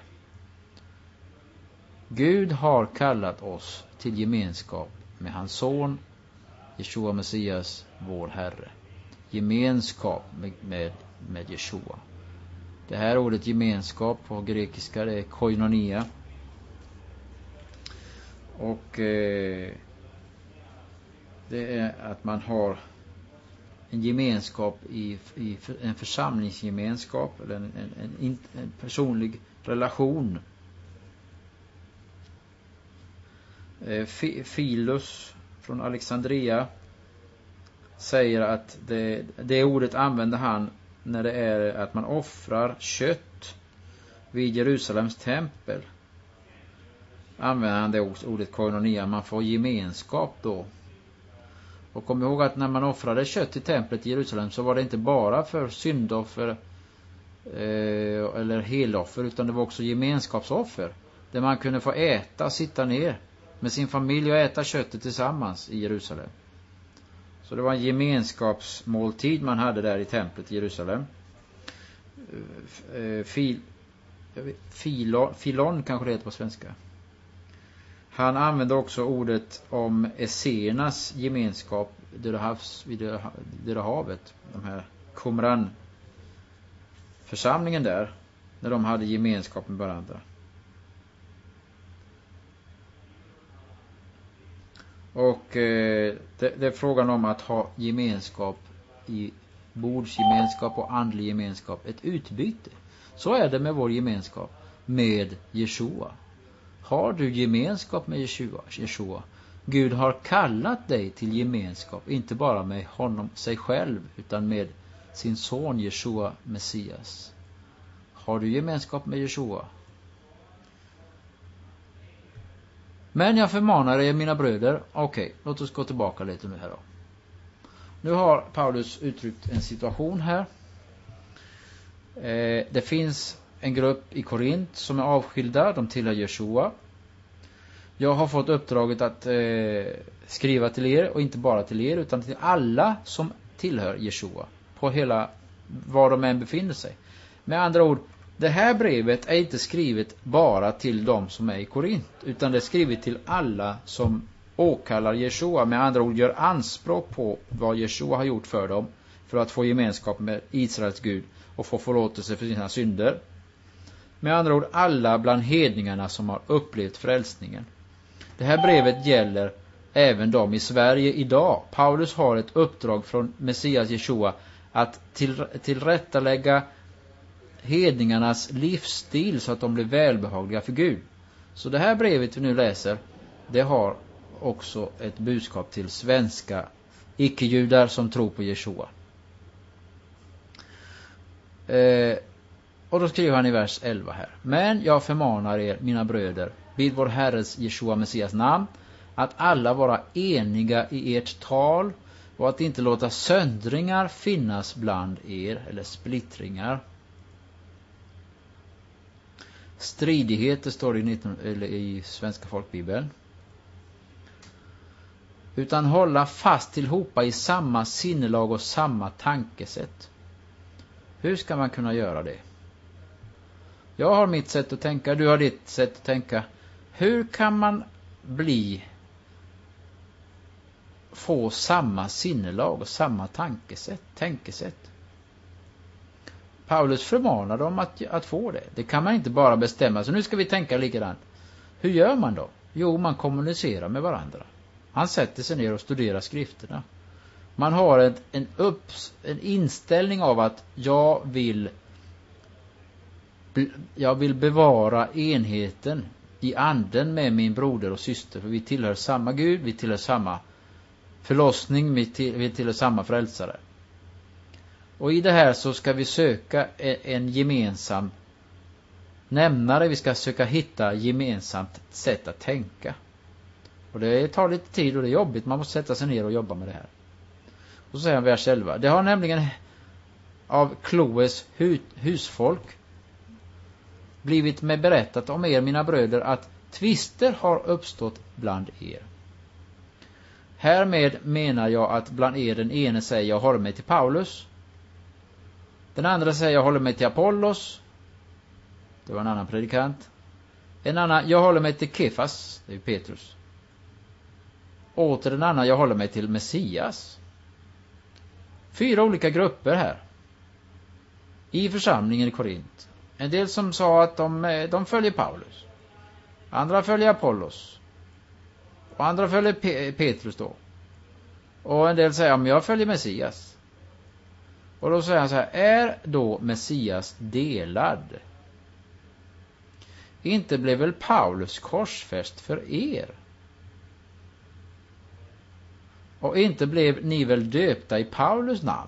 Gud har kallat oss till gemenskap med hans son Jeshua Messias, vår Herre. Gemenskap med, med, med Jeshua. Det här ordet gemenskap på grekiska, det är koinonia. Och eh, det är att man har en gemenskap i, i en församlingsgemenskap, eller en, en, en, en personlig relation. eh, Filus från Alexandria säger att det, det ordet använder han när det är att man offrar kött vid Jerusalems tempel. Använder han det ordet koinonia, man får gemenskap då. Och kom ihåg att när man offrade kött i templet i Jerusalem, så var det inte bara för syndoffer eh, eller heloffer, utan det var också gemenskapsoffer. Där man kunde få äta, sitta ner med sin familj och äta köttet tillsammans i Jerusalem. Så det var en gemenskapsmåltid man hade där i templet i Jerusalem. Fil, filon, filon kanske det heter på svenska. Han använde också ordet om essenas gemenskap vid Döda havet. De här Qumran församlingen där, när de hade gemenskap med varandra. Och eh, det, det är frågan om att ha gemenskap i bordsgemenskap och andlig gemenskap. Ett utbyte. Så är det med vår gemenskap med Jeshua. Har du gemenskap med Jeshua? Jeshua? Gud har kallat dig till gemenskap, inte bara med honom, sig själv, utan med sin son Jeshua Messias. Har du gemenskap med Jeshua? Men jag förmanar er, mina bröder. Okej, okay, låt oss gå tillbaka lite nu här då. Nu har Paulus uttryckt en situation här. Eh, det finns en grupp i Korint som är avskilda, de tillhör Jeshua. Jag har fått uppdraget att eh, skriva till er, och inte bara till er utan till alla som tillhör Jeshua, på hela, var de än befinner sig. Med andra ord, det här brevet är inte skrivet bara till de som är i Korint, utan det är skrivet till alla som åkallar Jeshua, med andra ord gör anspråk på vad Jeshua har gjort för dem, för att få gemenskap med Israels Gud och få förlåtelse för sina synder. Med andra ord alla bland hedningarna som har upplevt frälsningen. Det här brevet gäller även de i Sverige idag. Paulus har ett uppdrag från Messias Jeshua att till, tillrättalägga hedningarnas livsstil så att de blir välbehagliga för Gud. Så det här brevet vi nu läser, det har också ett budskap till svenska icke-judar som tror på Jeshua. Eh, och då skriver han i vers elva här. Men jag förmanar er, mina bröder, vid vår Herres Jeshua Messias namn, att alla vara eniga i ert tal och att inte låta söndringar finnas bland er eller splittringar. Stridigheter står det i, nitton, eller i Svenska folkbibeln. Utan hålla fast tillhopa i samma sinnelag och samma tankesätt. Hur ska man kunna göra det? Jag har mitt sätt att tänka, du har ditt sätt att tänka. Hur kan man bli få samma sinnelag och samma tankesätt, tänkesätt? Paulus förmanar dem att, att få det. Det kan man inte bara bestämma. Så nu ska vi tänka likadant. Hur gör man då? Jo, man kommunicerar med varandra. Han sätter sig ner och studerar skrifterna. Man har ett, en, upps, en inställning av att jag vill jag vill bevara enheten i anden med min broder och syster. För vi tillhör samma Gud, vi tillhör samma förlossning, vi, till, vi tillhör samma frälsare. Och i det här så ska vi söka en, en gemensam nämnare. Vi ska söka hitta gemensamt sätt att tänka. Och det tar lite tid och det är jobbigt. Man måste sätta sig ner och jobba med det här. Och så säger han vers elva. Det har nämligen av Kloes hu, husfolk blivit med berättat om er, mina bröder, att tvister har uppstått bland er. Härmed menar jag att bland er den ene säger jag håller mig till Paulus. Den andra säger jag håller mig till Apollos. Det var en annan predikant. En annan, jag håller mig till Kefas. Det är Petrus. Åter en annan, jag håller mig till Messias. Fyra olika grupper här. I församlingen i Korint. En del som sa att de, de följer Paulus. Andra följer Apollos. Och andra följer Pe- Petrus då. Och en del säger, om jag följer Messias. Och då säger han så här, är då Messias delad? Inte blev väl Paulus korsfäst för er? Och inte blev ni väl döpta i Paulus namn?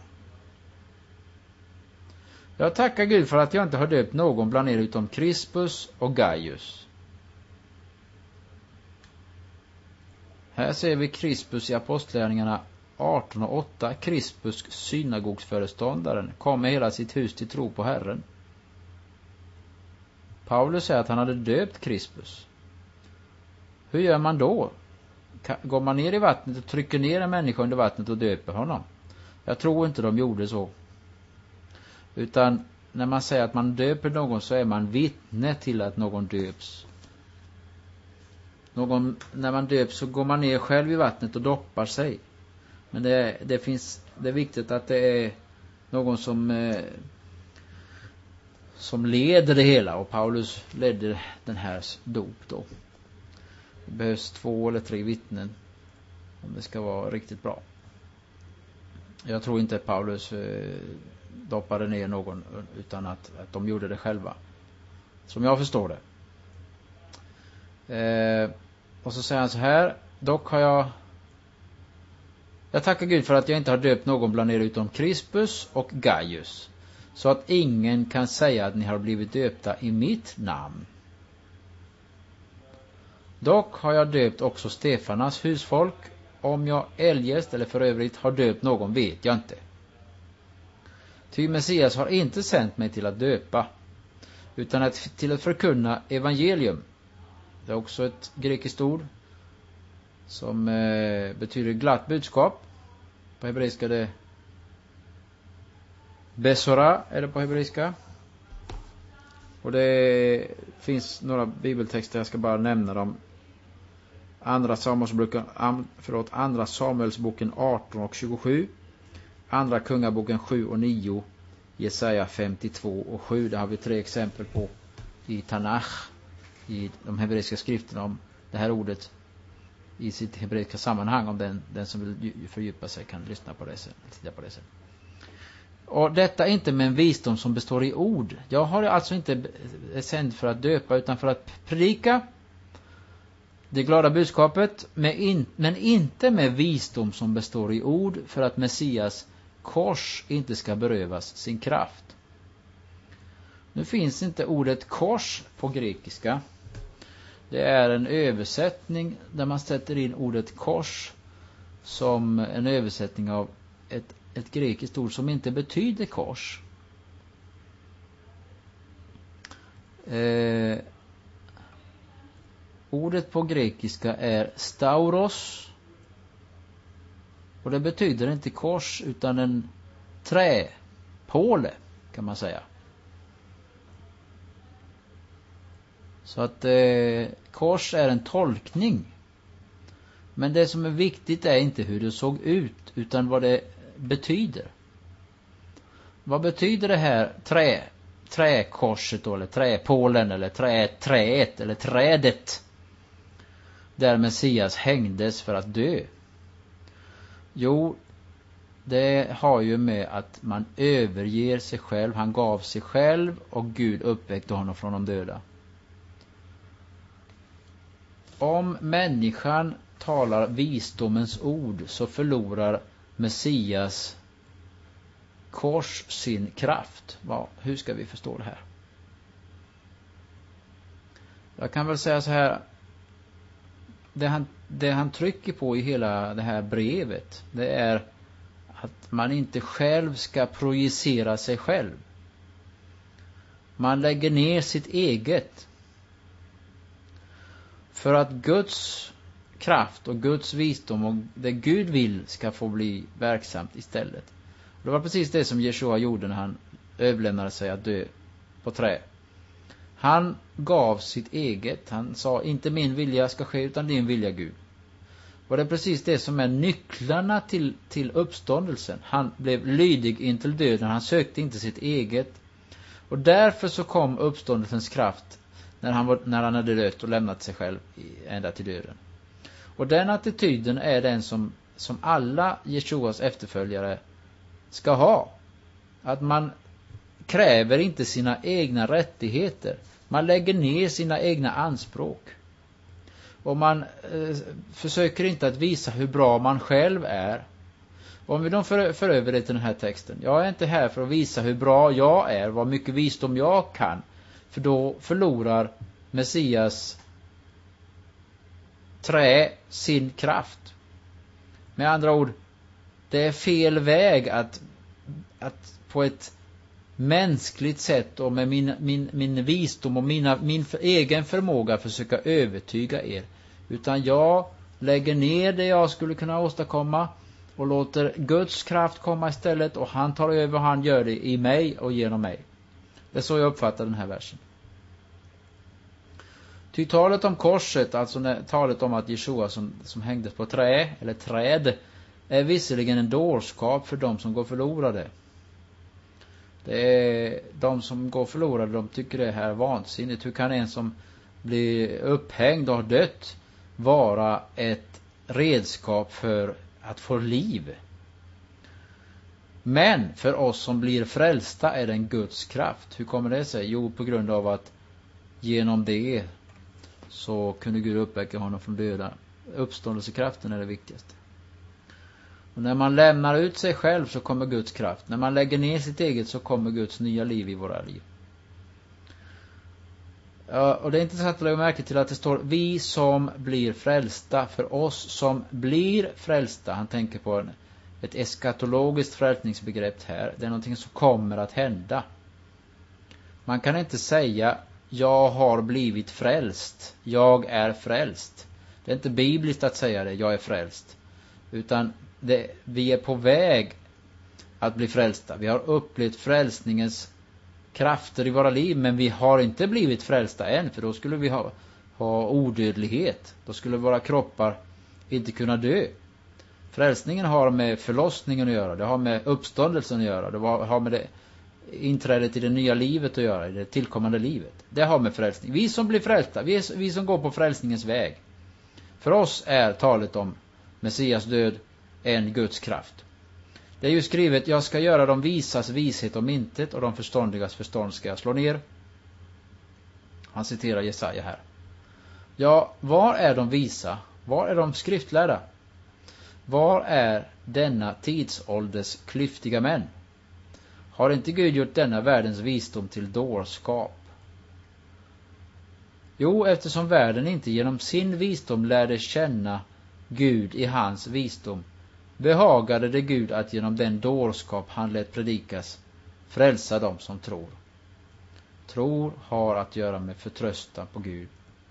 Jag tackar Gud för att jag inte har döpt någon bland er utom Crispus och Gaius. Här ser vi Crispus i Apostlagärningarna arton och åtta. Crispus, synagogsföreståndaren, kom med hela sitt hus till tro på Herren. Paulus säger att han hade döpt Crispus. Hur gör man då? Går man ner i vattnet och trycker ner en människa under vattnet och döper honom? Jag tror inte de gjorde så. Utan när man säger att man döper någon så är man vittne till att någon döps. Någon, när man döps så går man ner själv i vattnet och doppar sig. Men det, det, finns, det är viktigt att det är någon som, eh, som leder det hela. Och Paulus ledde den här dop då. Det behövs två eller tre vittnen om det ska vara riktigt bra. Jag tror inte att Paulus eh, doppade ner någon utan att, att de gjorde det själva. Som jag förstår det. Eh, och så säger han så här. Dock har jag Jag tackar Gud för att jag inte har döpt någon bland er utom Crispus och Gaius. Så att ingen kan säga att ni har blivit döpta i mitt namn. Dock har jag döpt också Stefanas husfolk. Om jag eljest eller för övrigt har döpt någon vet jag inte. Ty Messias har inte sänt mig till att döpa, utan att, till att förkunna evangelium. Det är också ett grekiskt ord som eh, betyder glatt budskap. På hebreiska det besora är det på hebreiska. Och det finns några bibeltexter, jag ska bara nämna dem. Andra Samuelsboken, förlåt, andra Samuelsboken arton och tjugosju. Andra Kungaboken sju och nio. Jesaja femtiotvå och sju. Det har vi tre exempel på i Tanach, i de hebreiska skrifterna, om det här ordet i sitt hebreiska sammanhang. Om den, den som vill fördjupa sig kan lyssna på det sen, titta på det sen. Och detta är inte med en visdom som består i ord. Jag har alltså inte sänd för att döpa utan för att predika det glada budskapet, men inte med visdom som består i ord, för att Messias kors inte ska berövas sin kraft. Nu finns inte ordet kors på grekiska. Det är en översättning där man sätter in ordet kors som en översättning av ett, ett grekiskt ord som inte betyder kors. Eh, ordet på grekiska är stauros. Och det betyder inte kors utan en träpåle kan man säga. Så att eh, kors är en tolkning. Men det som är viktigt är inte hur det såg ut utan vad det betyder. Vad betyder det här trä, träkorset då, eller träpålen eller trä, träet eller trädet där Messias hängdes för att dö? Jo, det har ju med att man överger sig själv. Han gav sig själv och Gud uppväckte honom från de döda. Om människan talar visdomens ord så förlorar Messias kors sin kraft. Va? Hur ska vi förstå det här? Jag kan väl säga så här. Det han, det han trycker på i hela det här brevet, det är att man inte själv ska projicera sig själv. Man lägger ner sitt eget. För att Guds kraft och Guds visdom och det Gud vill ska få bli verksamt istället. Det var precis det som Jeshua gjorde när han överlämnade sig att dö på trä. Han gav sitt eget. Han sa, inte min vilja ska ske utan din vilja, Gud. Och det är precis det som är nycklarna till, till uppståndelsen. Han blev lydig intill döden. Han sökte inte sitt eget. Och därför så kom uppståndelsens kraft när han, var, när han hade dött och lämnat sig själv ända till döden. Och den attityden är den som, som alla Jeshuas efterföljare ska ha. Att man kräver inte sina egna rättigheter. Man lägger ner sina egna anspråk. Och man eh, försöker inte att visa hur bra man själv är. Och om vi då för, för över det till den här texten. Jag är inte här för att visa hur bra jag är. Vad mycket visdom jag kan. För då förlorar Messias trä sin kraft. Med andra ord. Det är fel väg att, att på ett mänskligt sätt och med min, min, min visdom och mina, min för, egen förmåga försöka övertyga er. Utan jag lägger ner det jag skulle kunna åstadkomma och låter Guds kraft komma istället, och han tar över och han gör det i mig och genom mig. Det är så jag uppfattar den här versen. Ty talet om korset, alltså när, talet om att Jeshua som, som hängdes på trä eller träd, är visserligen en dårskap för de som går förlorade. Det är de som går förlorade, de tycker det här är vansinnigt. Hur kan en som blir upphängd och har dött vara ett redskap för att få liv? Men för oss som blir frälsta är det en Guds kraft. Hur kommer det sig? Jo, på grund av att genom det så kunde Gud uppväcka honom från döda. Uppståndelsekraften är det viktigaste. Och när man lämnar ut sig själv så kommer Guds kraft. När man lägger ner sitt eget så kommer Guds nya liv i våra liv. Ja, och det är intressant att lägga märke till att det står vi som blir frälsta. För oss som blir frälsta. Han tänker på en, ett eskatologiskt frälsningsbegrepp här. Det är någonting som kommer att hända. Man kan inte säga jag har blivit frälst. Jag är frälst. Det är inte bibliskt att säga det. Jag är frälst. Utan det, vi är på väg att bli frälsta. Vi har upplevt frälsningens krafter i våra liv. Men vi har inte blivit frälsta än. För då skulle vi ha, ha odödlighet. Då skulle våra kroppar inte kunna dö. Frälsningen har med förlossningen att göra. Det har med uppståndelsen att göra. Det har med det inträdet i det nya livet att göra. I det tillkommande livet. Det har med frälsning. Vi som blir frälsta. Vi, är, vi som går på frälsningens väg. För oss är talet om Messias död en Guds kraft. Det är ju skrivet, jag ska göra de visas vishet om intet och de förståndigas förstånd ska jag slå ner. Han citerar Jesaja här. Ja, var är de visa? Var är de skriftlärda? Var är denna tidsålders klyftiga män? Har inte Gud gjort denna världens visdom till dårskap? Jo, eftersom världen inte genom sin visdom lärde känna Gud i hans visdom, behagade det Gud att genom den dårskap han lät predikas frälsa dem som tror. Tror har att göra med förtröstan på Gud.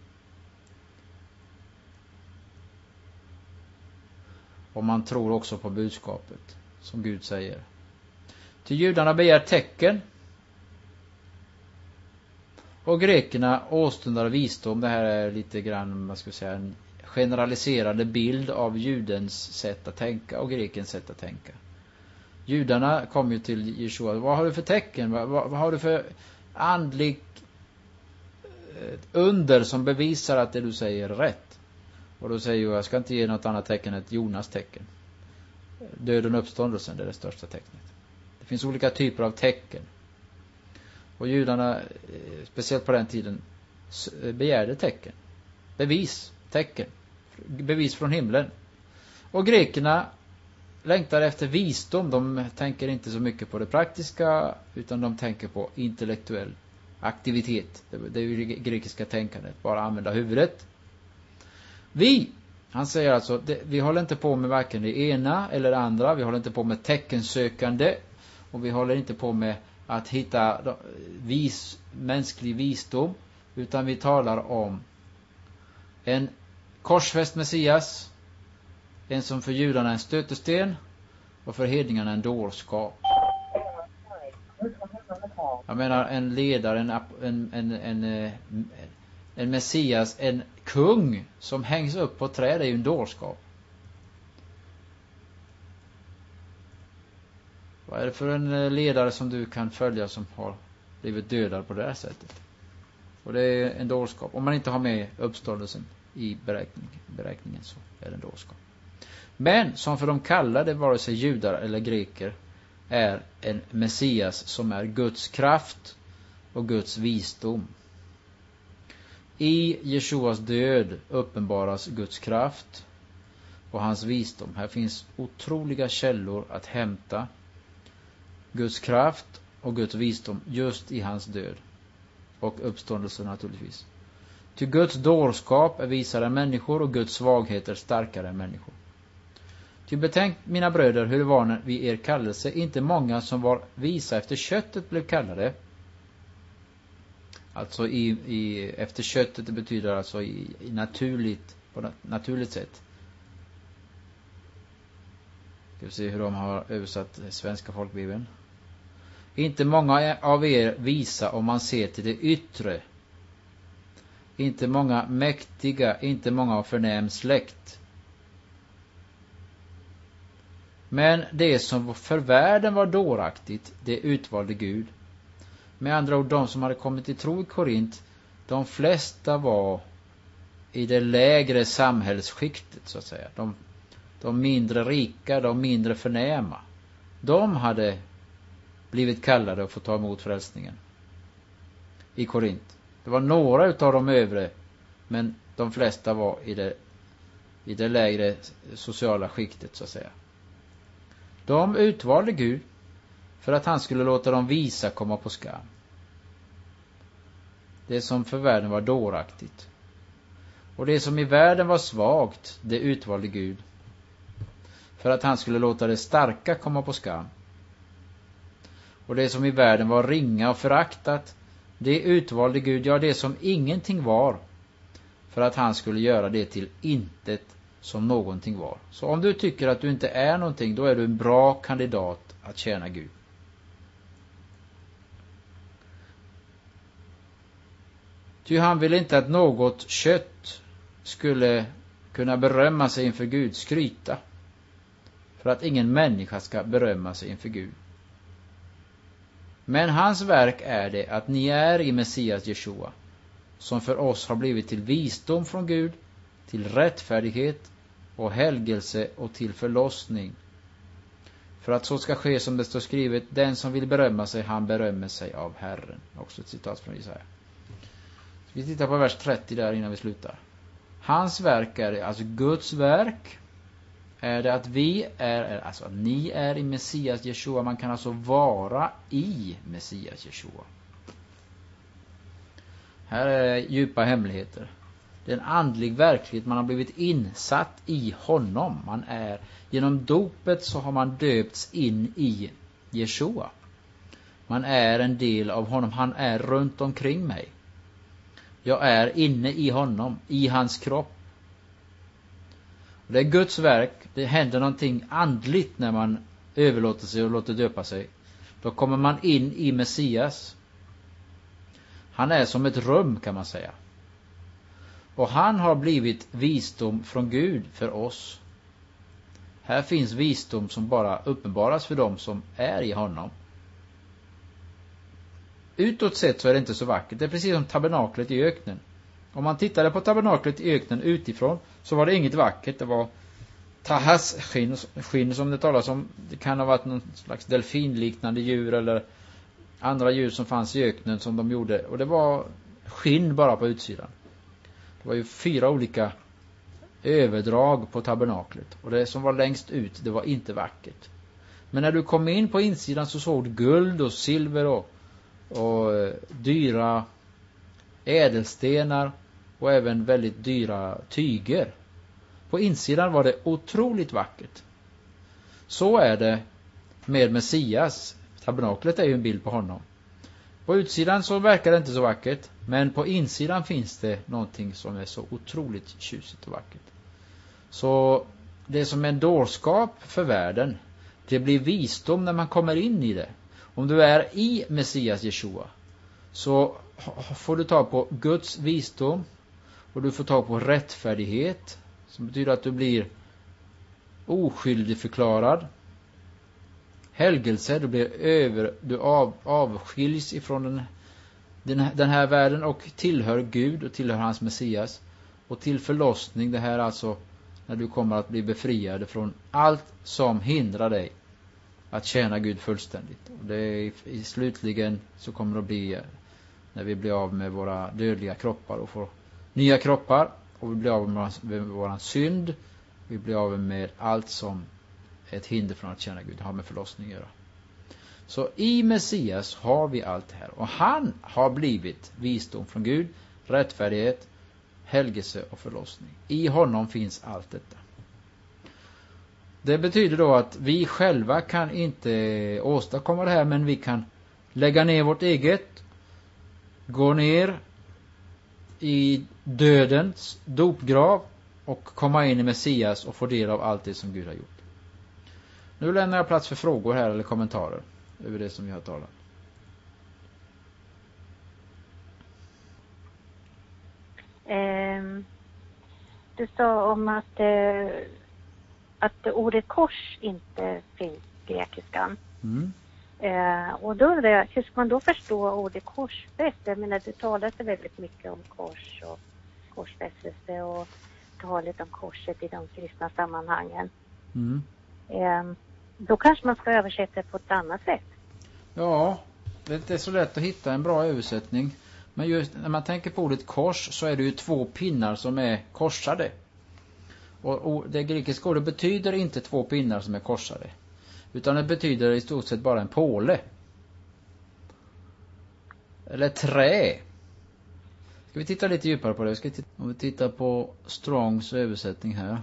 Och man tror också på budskapet, som Gud säger. Till judarna begär tecken. Och grekerna åstundar visdom. Det här är lite grann, vad ska jag säga, en generaliserande bild av judens sätt att tänka och grekens sätt att tänka. Judarna kom ju till Jeshua. Vad har du för tecken? Vad, vad, vad har du för andlig under som bevisar att det du säger är rätt? Och då säger jag, jag ska inte ge något annat tecken än ett Jonas tecken. Döden och uppståndelsen, det är det största tecknet. Det finns olika typer av tecken. Och judarna, speciellt på den tiden, begärde tecken. Bevis, tecken. Bevis från himlen. Och grekerna längtar efter visdom. De tänker inte så mycket på det praktiska, utan de tänker på intellektuell aktivitet. Det är ju det grekiska tänkandet. Bara använda huvudet. Vi, han säger alltså, det, vi håller inte på med varken det ena eller det andra. Vi håller inte på med teckensökande. Och vi håller inte på med att hitta vis, mänsklig visdom. Utan vi talar om en korsfäst Messias. En som för judarna är en stötesten. Och för hedningarna en dårskap. Jag menar en ledare, en, en, en, en, en, en Messias, en kung som hängs upp på träd är ju en dårskap. Vad är det för en ledare som du kan följa som har blivit dödad på det här sättet? Och det är en dårskap. Om man inte har med uppståndelsen i beräkning, beräkningen så är det en dårskap. Men som för de kallade, vare sig judar eller greker, är en Messias som är Guds kraft och Guds visdom. I Jeshuas död uppenbaras Guds kraft och hans visdom. Här finns otroliga källor att hämta Guds kraft och Guds visdom just i hans död och uppståndelse naturligtvis. Till Guds dårskap är visare än människor och Guds svagheter starkare än människor. Ty betänk, mina bröder, hur det var när vid er kallelse inte många som var visa efter köttet blev kallade. Alltså i, i efter köttet, det betyder alltså i, i naturligt, på nat- naturligt sätt. Ska vi se hur de har översatt svenska folkbibeln. Inte många av er visa om man ser till det yttre. Inte många mäktiga, inte många av förnäm släkt. Men det som för världen var dåraktigt, det utvalde Gud. Med andra ord, de som hade kommit till tro i Korint, de flesta var i det lägre samhällsskiktet så att säga. De, de mindre rika, de mindre förnäma. De hade blivit kallade att få ta emot frälsningen i Korint. Det var några utav de övre, men de flesta var i det, i det lägre sociala skiktet så att säga. De utvalde Gud för att han skulle låta dem visa komma på skam. Det som för världen var dåraktigt. Och det som i världen var svagt, det utvalde Gud för att han skulle låta det starka komma på skam. Och det som i världen var ringa och föraktat, det utvalde Gud, ja det som ingenting var, för att han skulle göra det till intet som någonting var. Så om du tycker att du inte är någonting, då är du en bra kandidat att tjäna Gud. Ty han vill inte att något kött skulle kunna berömma sig inför Gud, skryta. För att ingen människa ska berömma sig inför Gud. Men hans verk är det att ni är i Messias Jeshua, som för oss har blivit till visdom från Gud, till rättfärdighet och helgelse och till förlossning. För att så ska ske som det står skrivet, den som vill berömma sig, han berömmer sig av Herren. Också ett citat från Jesaja. Vi tittar på vers trettio där innan vi slutar. Hans verk är, alltså Guds verk, är det att vi är, alltså att ni är i Messias Jeshua. Man kan alltså vara i Messias Jeshua. Här är djupa hemligheter. Det är en andlig verklighet. Man har blivit insatt i honom. Man är, genom dopet så har man döpts in i Jeshua. Man är en del av honom. Han är runt omkring mig. Jag är inne i honom, i hans kropp. Och det är Guds verk. Det händer någonting andligt när man överlåter sig och låter döpa sig. Då kommer man in i Messias. Han är som ett rum, kan man säga. Och han har blivit visdom från Gud för oss. Här finns visdom som bara uppenbaras för dem som är i honom. Utåt sett så är det inte så vackert. Det är precis som tabernaklet i öknen. Om man tittade på tabernaklet i öknen utifrån så var det inget vackert. Det var tahas-skinn skinn som det talas om. Det kan ha varit någon slags delfinliknande djur eller andra djur som fanns i öknen som de gjorde. Och det var skinn bara på utsidan. Det var ju fyra olika överdrag på tabernaklet. Och det som var längst ut, det var inte vackert. Men när du kom in på insidan så såg du guld och silver och, och dyra ädelstenar och även väldigt dyra tyger. På insidan var det otroligt vackert. Så är det med Messias. Tabernaklet är ju en bild på honom. På utsidan så verkar det inte så vackert, men på insidan finns det någonting som är så otroligt tjusigt och vackert. Så det är som en dårskap för världen. Det blir visdom när man kommer in i det. Om du är i Messias Jeshua så får du ta på Guds visdom och du får ta på rättfärdighet, som betyder att du blir oskyldig förklarad. Helgelse, du blir över, du av, avskiljs ifrån den, den, den här världen och tillhör Gud och tillhör hans Messias. Och till förlossning, det här alltså när du kommer att bli befriad från allt som hindrar dig att tjäna Gud fullständigt. Och det är, i slutligen så kommer det att bli när vi blir av med våra dödliga kroppar och får nya kroppar, och vi blir av med vår, med vår synd, vi blir av med allt som är ett hinder från att tjäna Gud, har med förlossning att göra. Så i Messias har vi allt det här, och han har blivit visdom från Gud, rättfärdighet, helgelse och förlossning. I honom finns allt detta. Det betyder då att vi själva kan inte åstadkomma det här, men vi kan lägga ner vårt eget, gå ner i dödens dopgrav och komma in i Messias och få del av allt det som Gud har gjort. Nu lämnar jag plats för frågor här eller kommentarer över det som vi har talat. Eh, du sa om att, eh, att ordet kors inte finns i grekiskan. Mm. Eh, och då undrar jag, hur ska man då förstå ordet korsfäst? Jag menar, det talas väldigt mycket om kors och korsfästelse och talet om korset i de kristna sammanhangen. Mm. Eh, då kanske man ska översätta på ett annat sätt. Ja, det är inte så lätt att hitta en bra översättning. Men just när man tänker på ordet kors så är det ju två pinnar som är korsade. Och, och det grekiska ordet betyder inte två pinnar som är korsade. Utan det betyder i stort sett bara en påle. Eller trä. Ska vi titta lite djupare på det? Vi ska titta, om vi tittar på Strongs översättning här.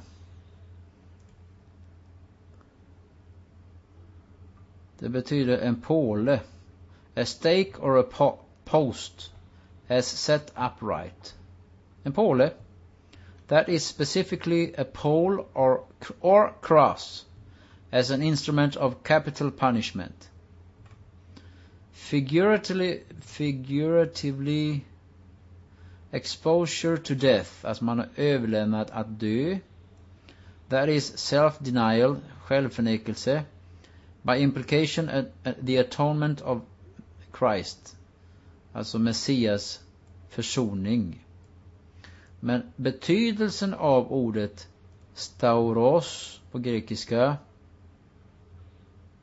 Det betyder en påle. A stake or a po- post as set upright. En påle. That is specifically a pole or, or cross as an instrument of capital punishment. Figuratively, figuratively exposure to death, alltså man har överlämnat att dö. That is self-denial, självförnekelse. By implication, uh, uh, the atonement of Christ, alltså Messias försoning. Men betydelsen av ordet stauros på grekiska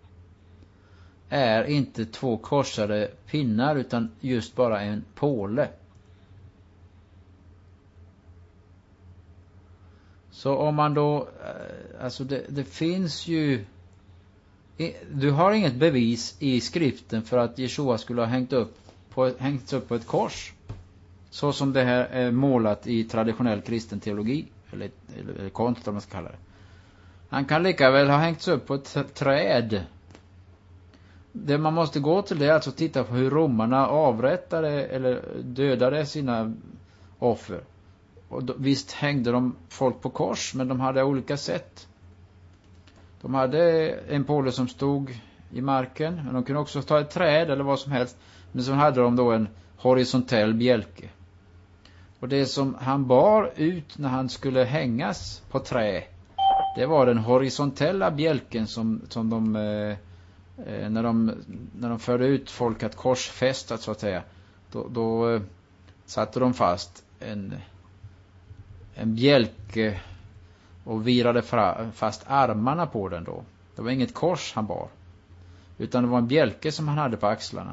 är inte två korsade pinnar utan just bara en påle. Så om man då, alltså det, det finns ju, du har inget bevis i skriften för att Jeshua skulle ha hängt upp på, hängts upp på ett kors. Så som det här är målat i traditionell kristen teologi, eller, eller, eller konst om man ska kalla det. Han kan lika väl ha hängts upp på ett träd. Det man måste gå till det är alltså titta på hur romarna avrättade eller dödade sina offer. Och då, visst hängde de folk på kors, men de hade olika sätt. De hade en påle som stod i marken, men de kunde också ta ett träd eller vad som helst. Men så hade de då en horisontell bjälke. Och det som han bar ut när han skulle hängas på trä, det var den horisontella bjälken som, som de, eh, när de när de förde ut folk att korsfästa så att säga, då, då eh, satte de fast en, en bjälke och virade fra, fast armarna på den då. Det var inget kors han bar, utan det var en bjälke som han hade på axlarna.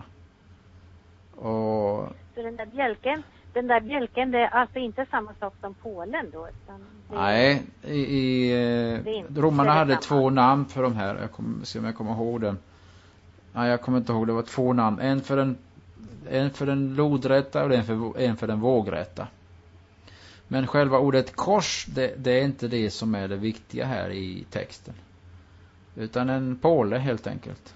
Och så den där bjälken Den där bjälken, det är alltså inte samma sak som pålen då? Utan det nej, i, i inte, romarna hade samma. Två namn för de här. Jag kommer se om jag kommer ihåg den. Nej, jag kommer inte ihåg. Det var två namn. En för den, en för den lodrätta och en för, en för den vågrätta. Men själva ordet kors, det, det är inte det som är det viktiga här i texten. Utan en påle helt enkelt.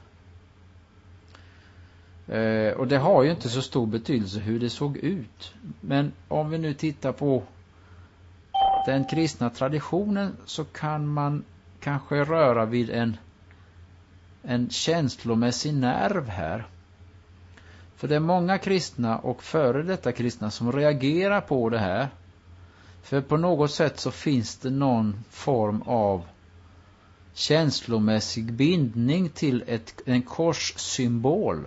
Eh, och det har ju inte så stor betydelse hur det såg ut. Men om vi nu tittar på den kristna traditionen, så kan man kanske röra vid en, en känslomässig nerv här. För det är många kristna och före detta kristna som reagerar på det här. För på något sätt så finns det någon form av känslomässig bindning till ett, en korssymbol.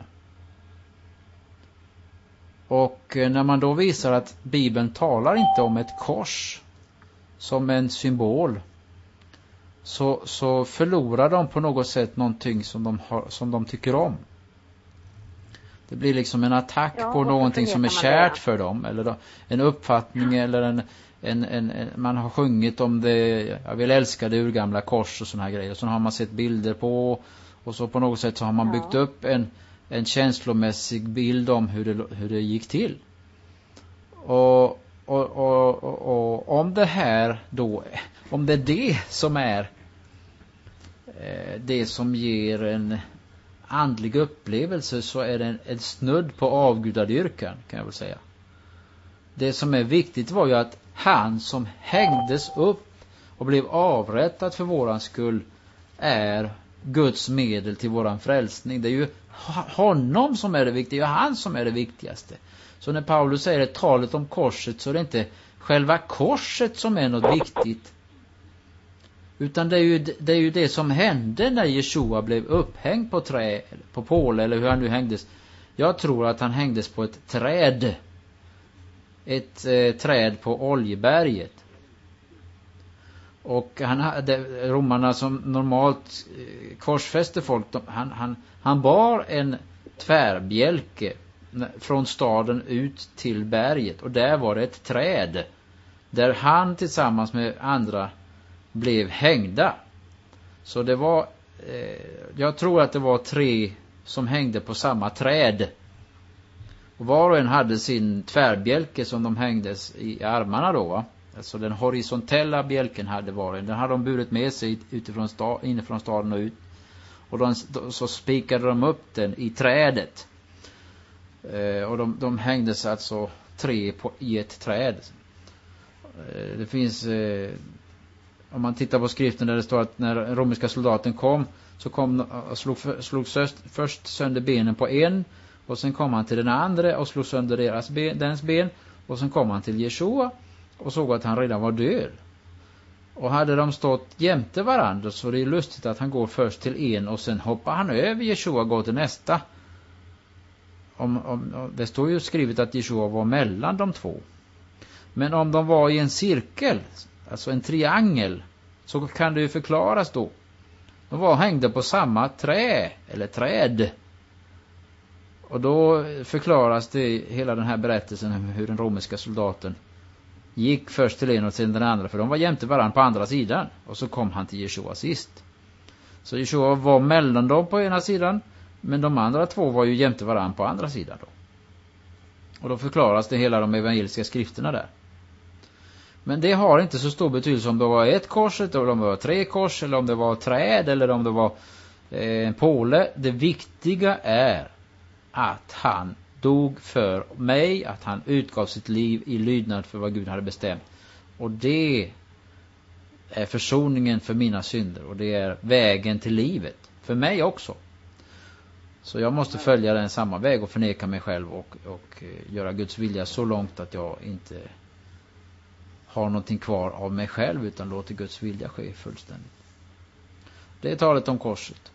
Och när man då visar att Bibeln talar inte om ett kors som en symbol, så, så förlorar de på något sätt någonting som de, har, som de tycker om. Det blir liksom en attack ja, på någonting som är kärt för dem. Eller då, en uppfattning eller en, en, en, en... Man har sjungit om det, jag vill älska det urgamla kors och såna här grejer. Så har man sett bilder på, och så på något sätt så har man byggt ja. upp en... en känslomässig bild om hur det, hur det gick till. Och, och, och, och, och om det här då, om det är det som är eh, det som ger en andlig upplevelse, så är det en, en snudd på avgudadyrkan, kan jag väl säga. Det som är viktigt var ju att han som hängdes upp och blev avrättad för våran skull är Guds medel till våran frälsning. Det är ju honom som är det viktiga, det är han som är det viktigaste. Så när Paulus säger det, talet om korset, så är det inte själva korset som är något viktigt, utan det är ju det, är ju det som hände när Jeshua blev upphängd på trä, på påle, eller hur han nu hängdes. Jag tror att han hängdes på ett träd, ett eh, träd på Oljeberget. Och han hade, romarna som normalt eh, korsfäste folk, de, han, han, han bar en tvärbjälke från staden ut till berget, och där var det ett träd där han tillsammans med andra blev hängda. Så det var eh, jag tror att det var tre som hängde på samma träd, och var och en hade sin tvärbjälke som de hängdes i armarna då, va? Alltså den horisontella bjälken hade varit, den hade de burit med sig utifrån sta, inifrån staden och ut. Och de, så spikade de upp den i trädet. Eh, och de, de hängdes alltså tre på, i ett träd. Eh, det finns, eh, om man tittar på skriften där det står att när romerska soldaten kom, så kom och slog, slog först, först sönder benen på en, och sen kom han till den andra och slog sönder deras ben, dens ben, och sen kom han till Jeshua och såg att han redan var död. Och hade de stått jämte varandra, så det är lustigt att han går först till en och sen hoppar han över Jeshua och går till nästa. Om, om, det står ju skrivet att Jeshua var mellan de två. Men om de var i en cirkel, alltså en triangel, så kan det ju förklaras då. De var hängda på samma trä eller träd, Och då förklaras det hela den här berättelsen om hur den romerska soldaten gick först till en och sen den andra, för de var jämte varandra på andra sidan. Och så kom han till Jeshua sist. Så Jeshua var mellan dem på ena sidan, men de andra två var ju jämte varandra på andra sidan då. Och då förklaras det hela de evangeliska skrifterna där. Men det har inte så stor betydelse om det var ett kors, eller om det var tre kors, eller om det var träd, eller om det var eh, en påle. Det viktiga är att han dog för mig, att han utgav sitt liv i lydnad för vad Gud hade bestämt. Och det är försoningen för mina synder, och det är vägen till livet för mig också. Så jag måste följa den samma väg och förneka mig själv och, och göra Guds vilja så långt att jag inte har någonting kvar av mig själv, utan låter Guds vilja ske fullständigt. Det är talet om korset.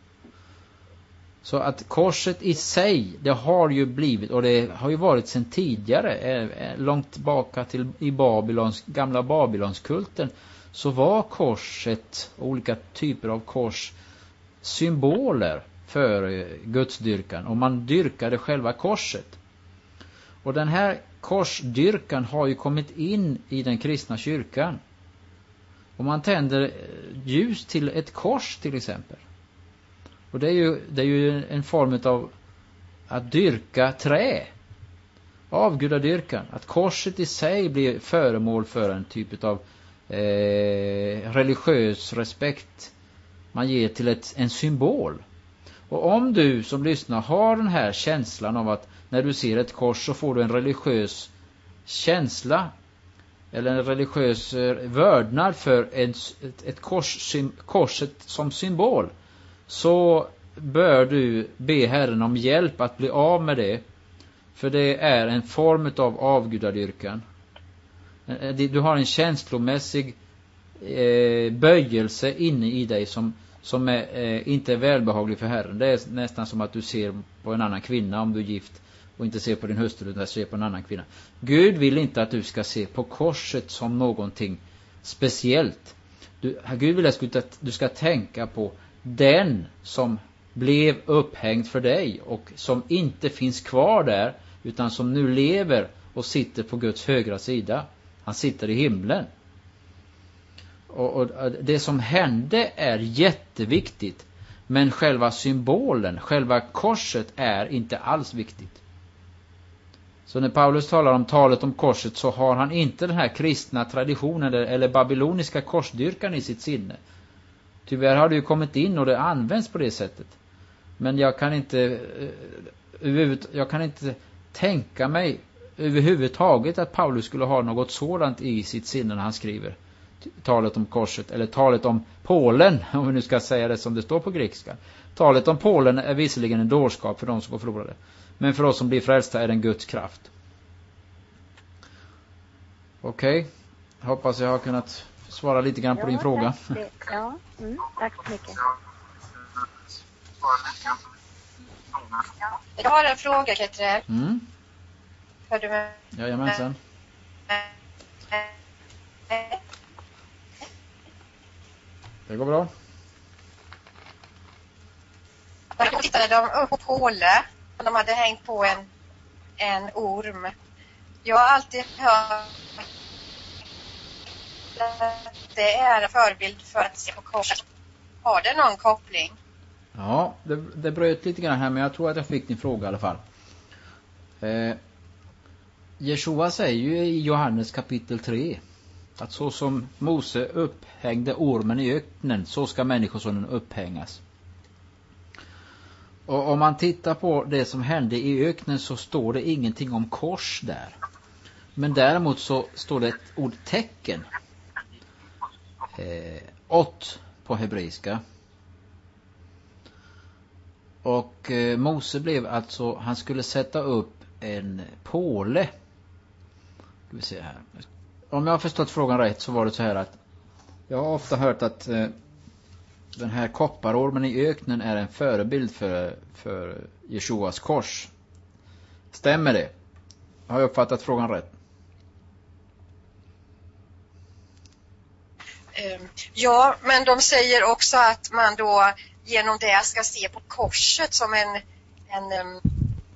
Så att korset i sig, det har ju blivit, och det har ju varit sedan tidigare, långt tillbaka till i Babylons, gamla Babylonskulten, så var korset, olika typer av kors, symboler för gudsdyrkan, och man dyrkade själva korset. Och den här korsdyrkan har ju kommit in i den kristna kyrkan. Och man tänder ljus till ett kors till exempel. Och det är ju, det är ju en form av att dyrka trä. Avgudadyrkan. Att korset i sig blir föremål för en typ av eh, religiös respekt. Man ger till ett, en symbol. Och om du som lyssnar har den här känslan av att när du ser ett kors så får du en religiös känsla eller en religiös vördnad för ett, ett, ett kors, korset som symbol, så bör du be Herren om hjälp att bli av med det, för det är en form av avgudadyrkan. Du har en känslomässig eh, böjelse inne i dig som som är, eh, inte är välbehaglig för Herren. Det är nästan som att du ser på en annan kvinna om du är gift och inte ser på din hustru utan ser på en annan kvinna. Gud vill inte att du ska se på korset som någonting speciellt. Du, Gud vill att du ska tänka på den som blev upphängd för dig och som inte finns kvar där, utan som nu lever och sitter på Guds högra sida. Han sitter i himlen. Och, och det som hände är jätteviktigt, men själva symbolen, själva korset är inte alls viktigt. Så när Paulus talar om talet om korset så har han inte den här kristna traditionen eller babyloniska korsdyrkan i sitt sinne. Tyvärr har det ju kommit in och det används på det sättet. Men jag kan inte jag kan inte tänka mig överhuvudtaget att Paulus skulle ha något sådant i sitt sinne när han skriver talet om korset, eller talet om pålen, om vi nu ska säga det som det står på grekiska. Talet om pålen är visserligen en dårskap för de som går förlorade, men för oss som blir frälsta är den Guds kraft. Okej, okay. Hoppas jag har kunnat svara lite grann på ja, din fråga. Det, ja, mm, tack så mycket. Jag har en fråga, Ketre. Mm. Hör du mig? Jajamensan. Det går bra. Jag tittade de upp på Påle och de hade hängt på en, en orm. Jag har alltid hört att det är en förebild för att se på korset. Har det någon koppling? Ja, det, det bröt lite grann här, men jag tror att jag fick din fråga i alla fall. Eh, Jeshua säger ju i Johannes kapitel tre att så som Mose upphängde ormen i öknen, så ska människosonen upphängas. Och om man tittar på det som hände i öknen så står det ingenting om kors där. Men däremot så står det ett ord tecken. Eh, ot på hebreiska. Och eh, Mose blev alltså, han skulle sätta upp en påle. Ska vi se här. Om jag har förstått frågan rätt så var det så här att jag har ofta hört att eh, den här kopparormen i öknen är en förebild för, för Jeshuas kors. Stämmer det? Har jag uppfattat frågan rätt? Ja, men de säger också att man då genom det ska se på korset som en, en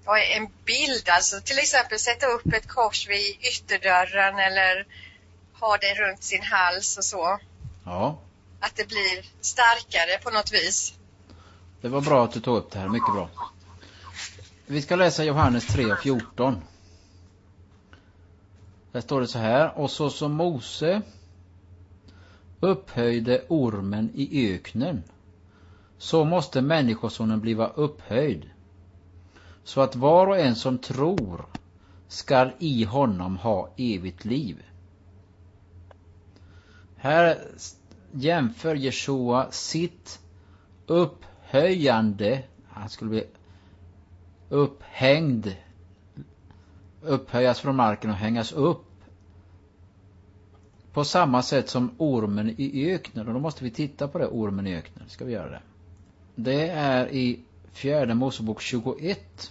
ja, en bild, alltså till exempel sätta upp ett kors vid ytterdörren eller ha det runt sin hals och så. Ja. Att det blir starkare på något vis. Det var bra att du tog upp det här, mycket bra. Vi ska läsa Johannes tre och fjorton. Där står det så här: och så som Mose upphöjde ormen i öknen, så måste människosonen bliva upphöjd, så att var och en som tror skall i honom ha evigt liv. Här jämför Jeshua sitt upphöjande, han skulle bli upphängd, upphöjas från marken och hängas upp, på samma sätt som ormen i öknen. Och då måste vi titta på det, ormen i öknen. Ska vi göra det? Det är i fjärde Mosebok tjugoett.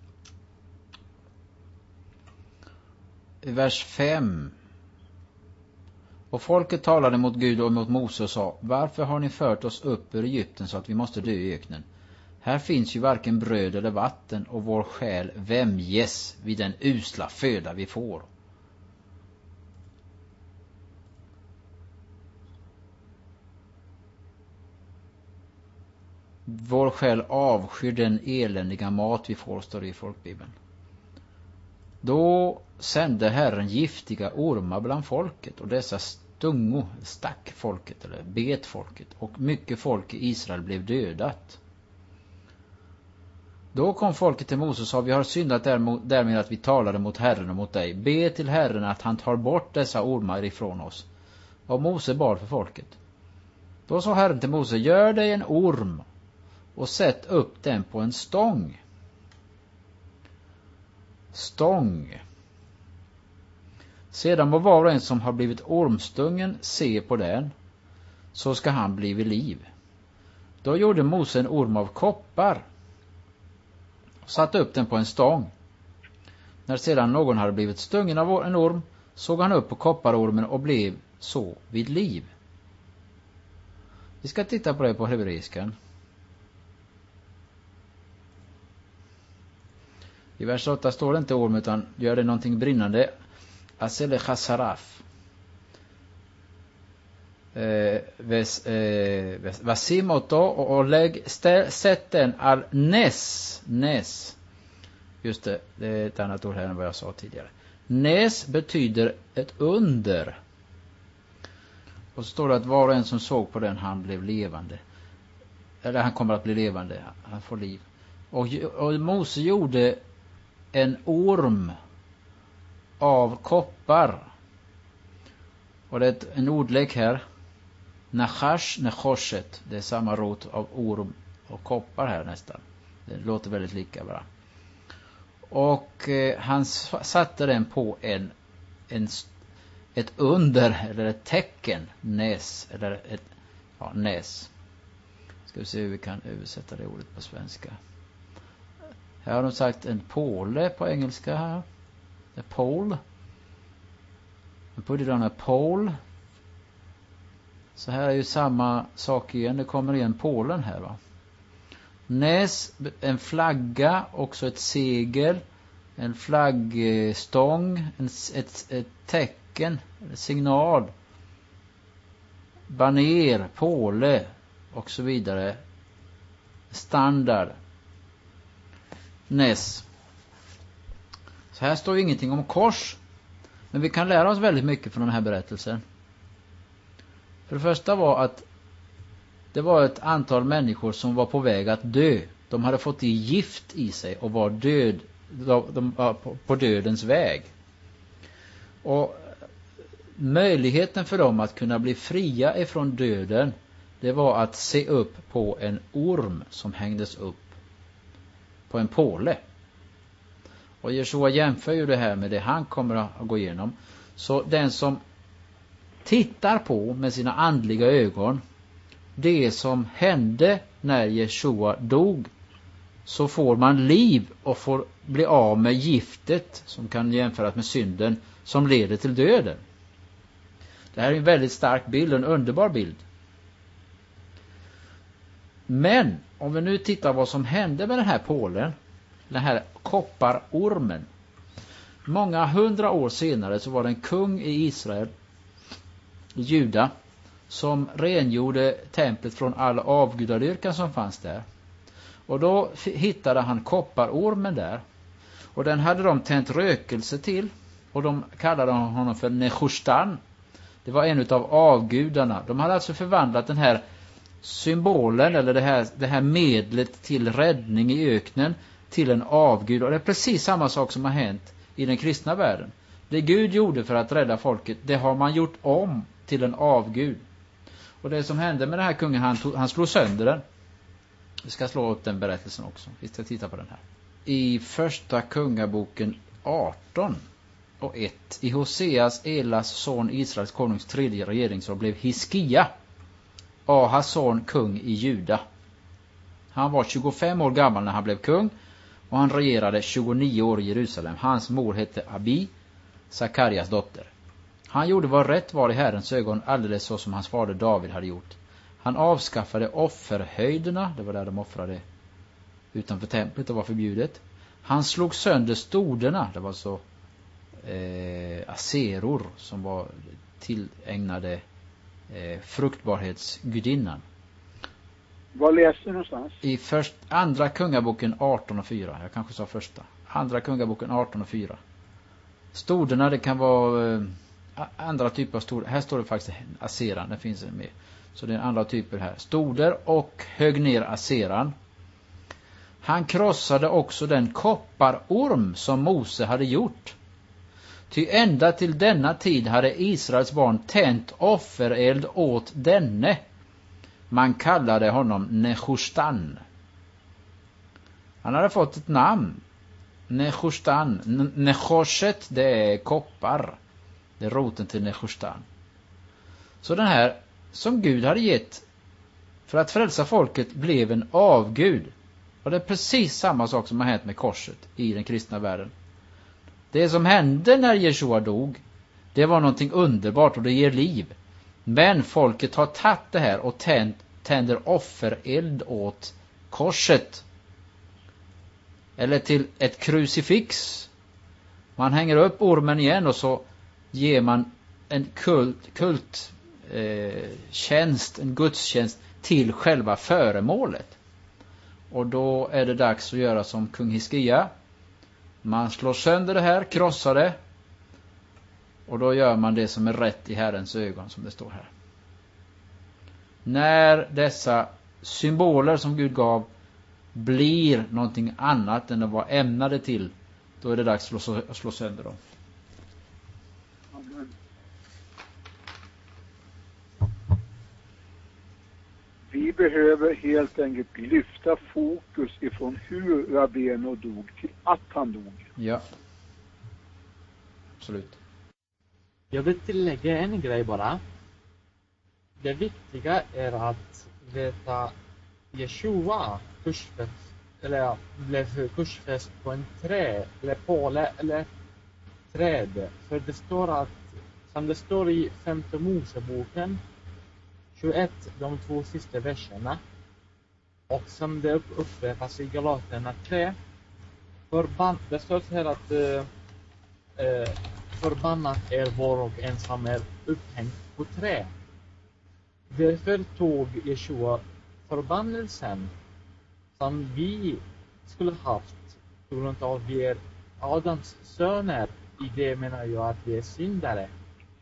I vers fem. Och folket talade mot Gud och mot Mose och sa: varför har ni fört oss upp ur Egypten så att vi måste dö i öknen? Här finns ju varken bröd eller vatten, och vår själ vämjes vid den usla föda vi får. Vår själ avskyr den eländiga mat vi får, står det i folkbibeln. Då sände Herren giftiga ormar bland folket, och dessa stungo stack folket, eller bet folket, och mycket folk i Israel blev dödat. Då kom folket till Mose och sa: vi har syndat därmed att vi talade mot Herren och mot dig. Be till Herren att han tar bort dessa ormar ifrån oss. Och Mose bad för folket. Då sa Herren till Mose: gör dig en orm och sätt upp den på en stång. Stång. Sedan må var och en som har blivit ormstungen se på den, så ska han bli vid liv. Då gjorde Mose en orm av koppar och satte upp den på en stång. När sedan någon hade blivit stungen av en orm, såg han upp på kopparormen och blev så vid liv. Vi ska titta på det på hebreiskan. I vers åtta står det inte orm, utan gör det någonting brinnande. Asele chasaraf. Vasim oto och lägg, sätt den al nes. Nes. Just det, det är ett annat ord här än vad jag sa tidigare. Nes betyder ett under. Och så står det att var och en som såg på den, han blev levande. Eller han kommer att bli levande, han får liv. Och, och Mose gjorde en orm av koppar. Och det är en ordlek här. Nachash, nechoshet. Det är samma rot av orm och koppar här nästan. Det låter väldigt lika bara. Och eh, han satte den på en, en ett under eller ett tecken, näs eller ett ja, näs. Ska vi se hur vi kan översätta det ordet på svenska. Här har de sagt en påle på engelska här. A pole. And put it on a pole. Så här är ju samma sak igen. Det kommer igen pålen här, va. Näs, en flagga, också ett segel, en flaggstång, en, ett, ett tecken, en signal, baner, påle och så vidare. Standard. Näs. Så här står ju ingenting om kors. Men vi kan lära oss väldigt mycket från den här berättelsen. För det första var att det var ett antal människor som var på väg att dö. De hade fått i gift i sig och var död, de var på dödens väg. Och möjligheten för dem att kunna bli fria ifrån döden, det var att se upp på en orm som hängdes upp på en påle. Och Jeshua jämför ju det här med det han kommer att gå igenom. Så den som tittar på med sina andliga ögon det som hände när Jeshua dog, så får man liv och får bli av med giftet som kan jämföras med synden som leder till döden. Det här är en väldigt stark bild, en underbar bild. Men om vi nu tittar vad som hände med den här pålen, den här kopparormen. Många hundra år senare så var det en kung i Israel, i Juda, som rengjorde templet från all avgudadyrkan som fanns där. Och då hittade han kopparormen där. Och den hade de tänt rökelse till. Och de kallade honom för Nehushtan. Det var en utav avgudarna. De hade alltså förvandlat den här symbolen eller det här, det här medlet till räddning i öknen till en avgud. Och det är precis samma sak som har hänt i den kristna världen. Det Gud gjorde för att rädda folket, det har man gjort om till en avgud. Och det som hände med den här kungen, han, tog, han slog sönder den. Vi ska slå upp den berättelsen också. Vi ska titta på den här. I första kungaboken arton och ett. I Hoseas, Elas son, Israels konungs tredje regeringsår blev Hiskia, Ahas son, kung i Juda. Han var tjugofem år gammal när han blev kung och han regerade tjugonio år i Jerusalem. Hans mor hette Abi, Sakarias dotter. Han gjorde vad rätt var i Herrens ögon, alldeles så som hans fader David hade gjort. Han avskaffade offerhöjderna, det var där de offrade utanför templet, det var förbjudet. Han slog sönder stoderna, det var så eh, aseror som var tillägnade eh, fruktbarhetsgudinnan. Vad läste du någonstans? I först, andra kungaboken arton och fyra, jag kanske sa första. Andra kungaboken arton och fyra. Stoderna, det kan vara eh, andra typer av stoder. Här står det faktiskt aseran, det finns en med. Så det är andra typer här. Stoder och högg ner aseran. Han krossade också den kopparorm som Mose hade gjort. Ty ända till denna tid hade Israels barn tänt offereld åt denne. Man kallade honom Nehushtan. Han hade fått ett namn. Nehushtan. Nehoshet, det är koppar. Det är roten till Nehushtan. Så den här som Gud hade gett för att frälsa folket blev en avgud. Och det är precis samma sak som har hänt med korset i den kristna världen. Det som hände när Jeshua dog, det var någonting underbart och det ger liv. Men folket har tagit det här och tänd, tänder offereld åt korset. Eller till ett krucifix. Man hänger upp ormen igen och så ger man en kult, kult eh, tjänst, en gudstjänst till själva föremålet. Och då är det dags att göra som kung Hiskia. Man slår sönder det här, krossar det. Och då gör man det som är rätt i Herrens ögon, som det står här. När dessa symboler som Gud gav blir någonting annat än de var ämnade till, då är det dags att slå, slå sönder dem. Amen. Vi behöver helt enkelt lyfta fokus ifrån hur Rabbeinu dog till att han dog. Ja. Absolut. Jag vill tillägga en grej bara. Det viktiga är att veta Jeshua kursfäst, eller blev kursfäst på en trä eller påle eller träd. För det står att, som det står i femte Moseboken tjugoett, de två sista verserna, och som det upprepas i Galaterna tre, förbann, det står så här att eh, eh, förbannat är var och en som är upphängd på trä. Därför tog Jeshua förbannelsen som vi skulle haft på grund av vi är Adams söner. I det menar jag att vi är syndare.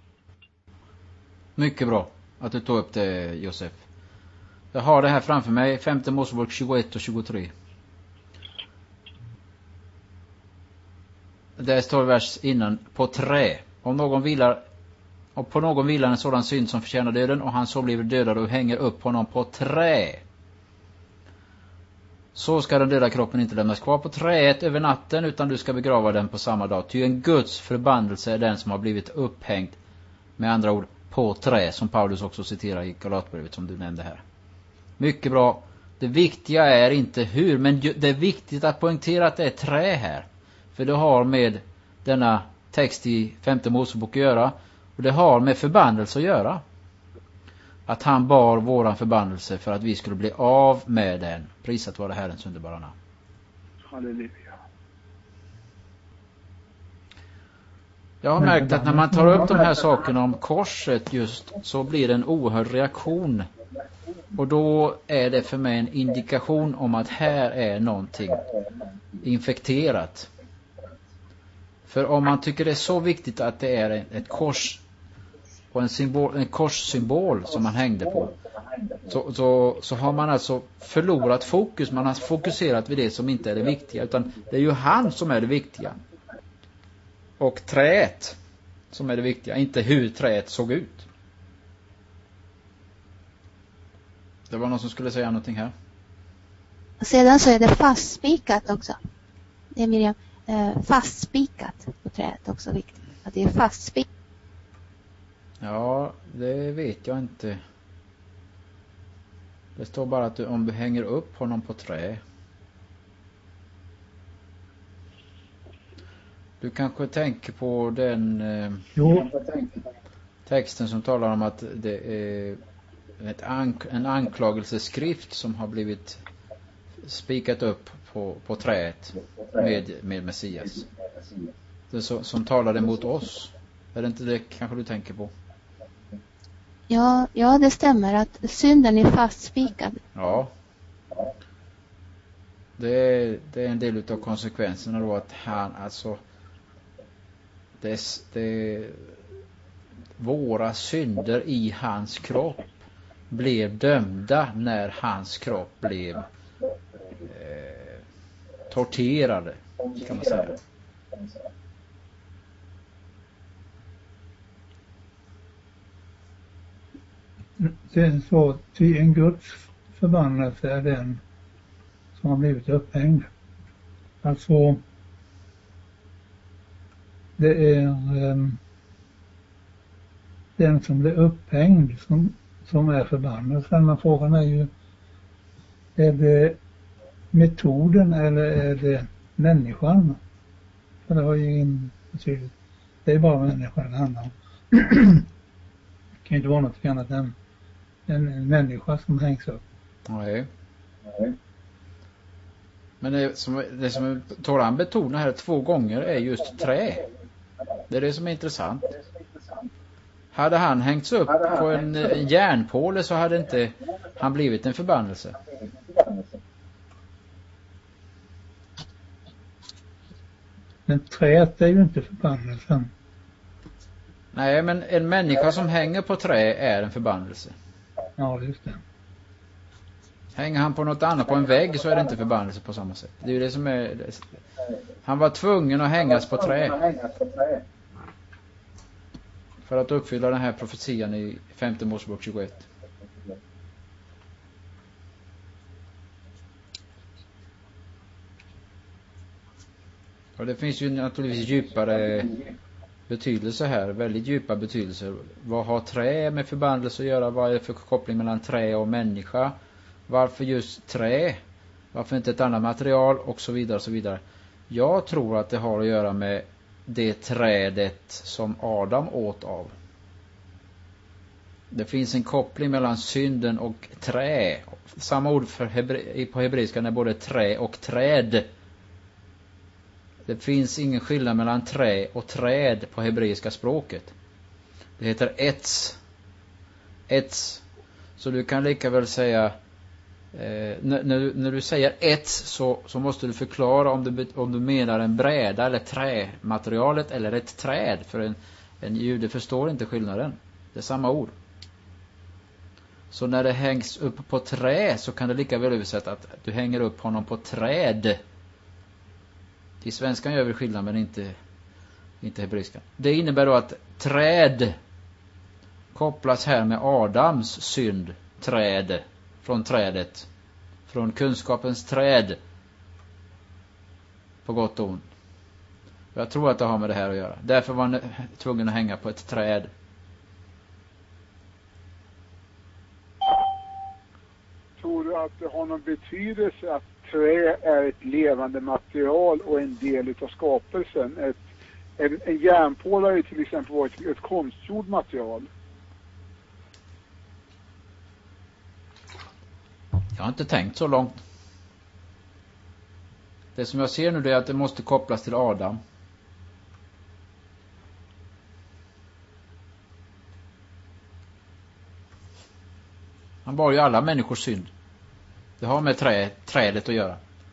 Mycket bra att du tog upp det, Josef. Jag har det här framför mig, femte Mosebok tjugoett och tjugotre. Där står vers innan, på trä. Om någon vilar, och på någon vilar en sådan synd som förtjänar döden, och han så blir dödad och hänger upp honom på trä. Så ska den döda kroppen inte lämnas kvar på träet över natten, utan du ska begrava den på samma dag. Ty en Guds förbannelse är den som har blivit upphängd, med andra ord, på trä, som Paulus också citerar i Galatbrevet som du nämnde här. Mycket bra. Det viktiga är inte hur, men det är viktigt att poängtera att det är trä här. För det har med denna text i femte Mosebok att göra, och det har med förbannelse att göra. Att han bar våran förbannelse för att vi skulle bli av med den. Prisat vare Herrens underbara namn. Halleluja. Jag har märkt att när man tar upp de här sakerna om korset just, så blir det en oerhörd reaktion. Och då är det för mig en indikation om att här är någonting infekterat. För om man tycker det är så viktigt att det är ett kors och en, symbol, en korssymbol som man hängde på, så, så, så har man alltså förlorat fokus. Man har fokuserat vid det som inte är det viktiga, utan det är ju han som är det viktiga. Och träet som är det viktiga, inte hur träet såg ut. Det var någon som skulle säga någonting här. Och sedan så är det fastspikat också. Det är Miriam, eh, fastspikat på träet också viktigt. Att det är fastspikat. Ja, det vet jag inte. Det står bara att du, om du hänger upp honom på trä. Du kanske tänker på den eh, Jo. texten som talar om att det är ett ank, en anklagelseskrift som har blivit spikat upp på, på träet med, med Messias. Det så, som talade mot oss. Är det inte det kanske du tänker på? Ja, ja, det stämmer att synden är fastspikad. Ja. Det är, det är en del av konsekvenserna då, att han alltså det, det våra synder i hans kropp blev dömda när hans kropp blev eh, torterade, kan man säga. Det är så, ty en Guds förbannelse är den som har blivit upphängd. Alltså, det är um, den som blir upphängd som, som är förbannelsen. Men frågan är ju, är det metoden eller är det människan? För det har ju ingen betydelse. Det är bara människan det handlar om. Det kan inte vara något annat än en, en människa som hängs upp. Nej. Nej. Men det som, det som Toran betonar här två gånger är just trä. Det är det som är intressant. Hade han hängts upp på en, en järnpåle så hade inte han blivit en förbannelse. Men träet är ju inte förbannelsen. Nej, men en människa som hänger på trä är en förbannelse. Ja, just det. Hänger han på något annat, på en vägg, så är det inte förbannelse på samma sätt. Det är ju det som är... Han var tvungen att hängas på trä. För att uppfylla den här profetian i femte Mosebok tjugoett. Och det finns ju naturligtvis djupare betydelse här, väldigt djupa betydelser. Vad har trä med förbannelse att göra? Vad är det för koppling mellan trä och människa? Varför just trä? Varför inte ett annat material? Och så vidare och så vidare. Jag tror att det har att göra med det trädet som Adam åt av. Det finns en koppling mellan synden och trä. Samma ord för hebre- på hebreiska är både trä och träd. Det finns ingen skillnad mellan trä och träd på hebreiska språket. Det heter ets. Ets. Så du kan lika väl säga eh, när, när, du, när du säger ets så, så måste du förklara om du, om du menar en bräda eller trämaterialet eller ett träd. För en, en jude förstår inte skillnaden. Det är samma ord. Så när det hängs upp på trä så kan det lika väl översätta att du hänger upp honom på träd. I svenskan gör vi skillnad men inte, inte hebreiskan. Det innebär då att träd kopplas här med Adams synd. Träd. Från trädet. Från kunskapens träd. På gott och ont. Jag tror att det har med det här att göra. Därför var han tvungen att hänga på ett träd. Tror du att det har någon betydelse att trä är ett levande material och en del av skapelsen? Ett, en, en järnpål har ju till exempel varit ett konstgjord material. Jag har inte tänkt så långt. Det som jag ser nu är att det måste kopplas till Adam. Han bar ju alla människors synd. Det har med trä, trädet att göra.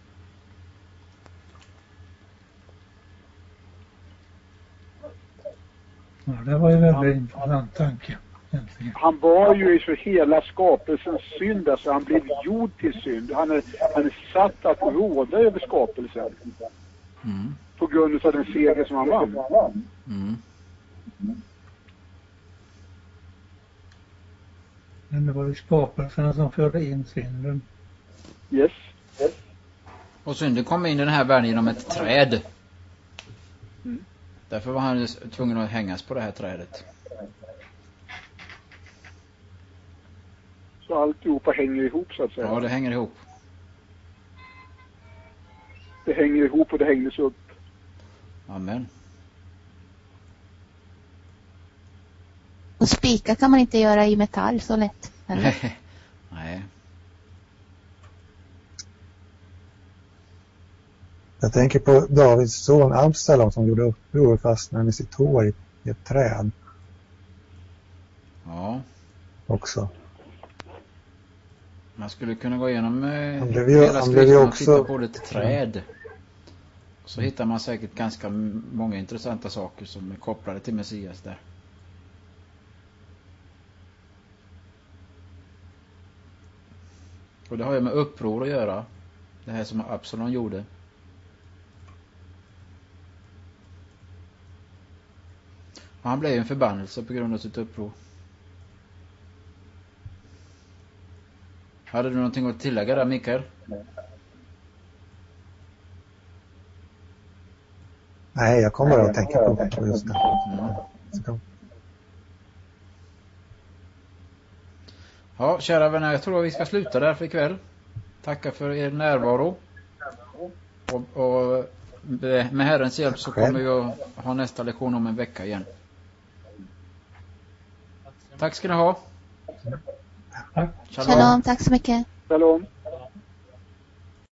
Ja, det var ju en väldigt intressant tanke. Egentligen. Han bar ju för hela skapelsens synd, alltså han blev gjord till synd. Han är, han är satt att råda över skapelsen. Mm. På grund av den seger som han vann. Mm. Men det var ju skapelsen som förde in synden. Yes. yes. Och synden kom in i den här världen genom ett träd. Mm. Därför var han tvungen att hängas på det här trädet. Så alltihopa hänger ihop så att säga. Ja, det hänger ihop. Det hänger ihop och det hängdes upp. Amen. Och spika kan man inte göra i metall så lätt. Eller? Nej. Jag tänker på Davids son Absalom som gjorde uppror fastnade med sitt hår i, i ett träd. Ja. Också. Man skulle kunna gå igenom eh, han blev ju, hela han blev ju skriften och också... titta på ett träd. Så hittar man säkert ganska många intressanta saker som är kopplade till Messias där. Och det har ju med uppror att göra. Det här som Absalom gjorde. Och han blev en förbannelse på grund av sitt uppror. Hade du någonting att tillägga där, Mikael? Nej, jag kommer att tänka på just det. Mm. Ja, kära vänner, jag tror att vi ska sluta där för ikväll. Tackar för er närvaro. Och, och med Herrens hjälp så kommer vi att ha nästa lektion om en vecka igen. Tack ska ni ha. Tack. Shalom, tack så mycket. Shalom.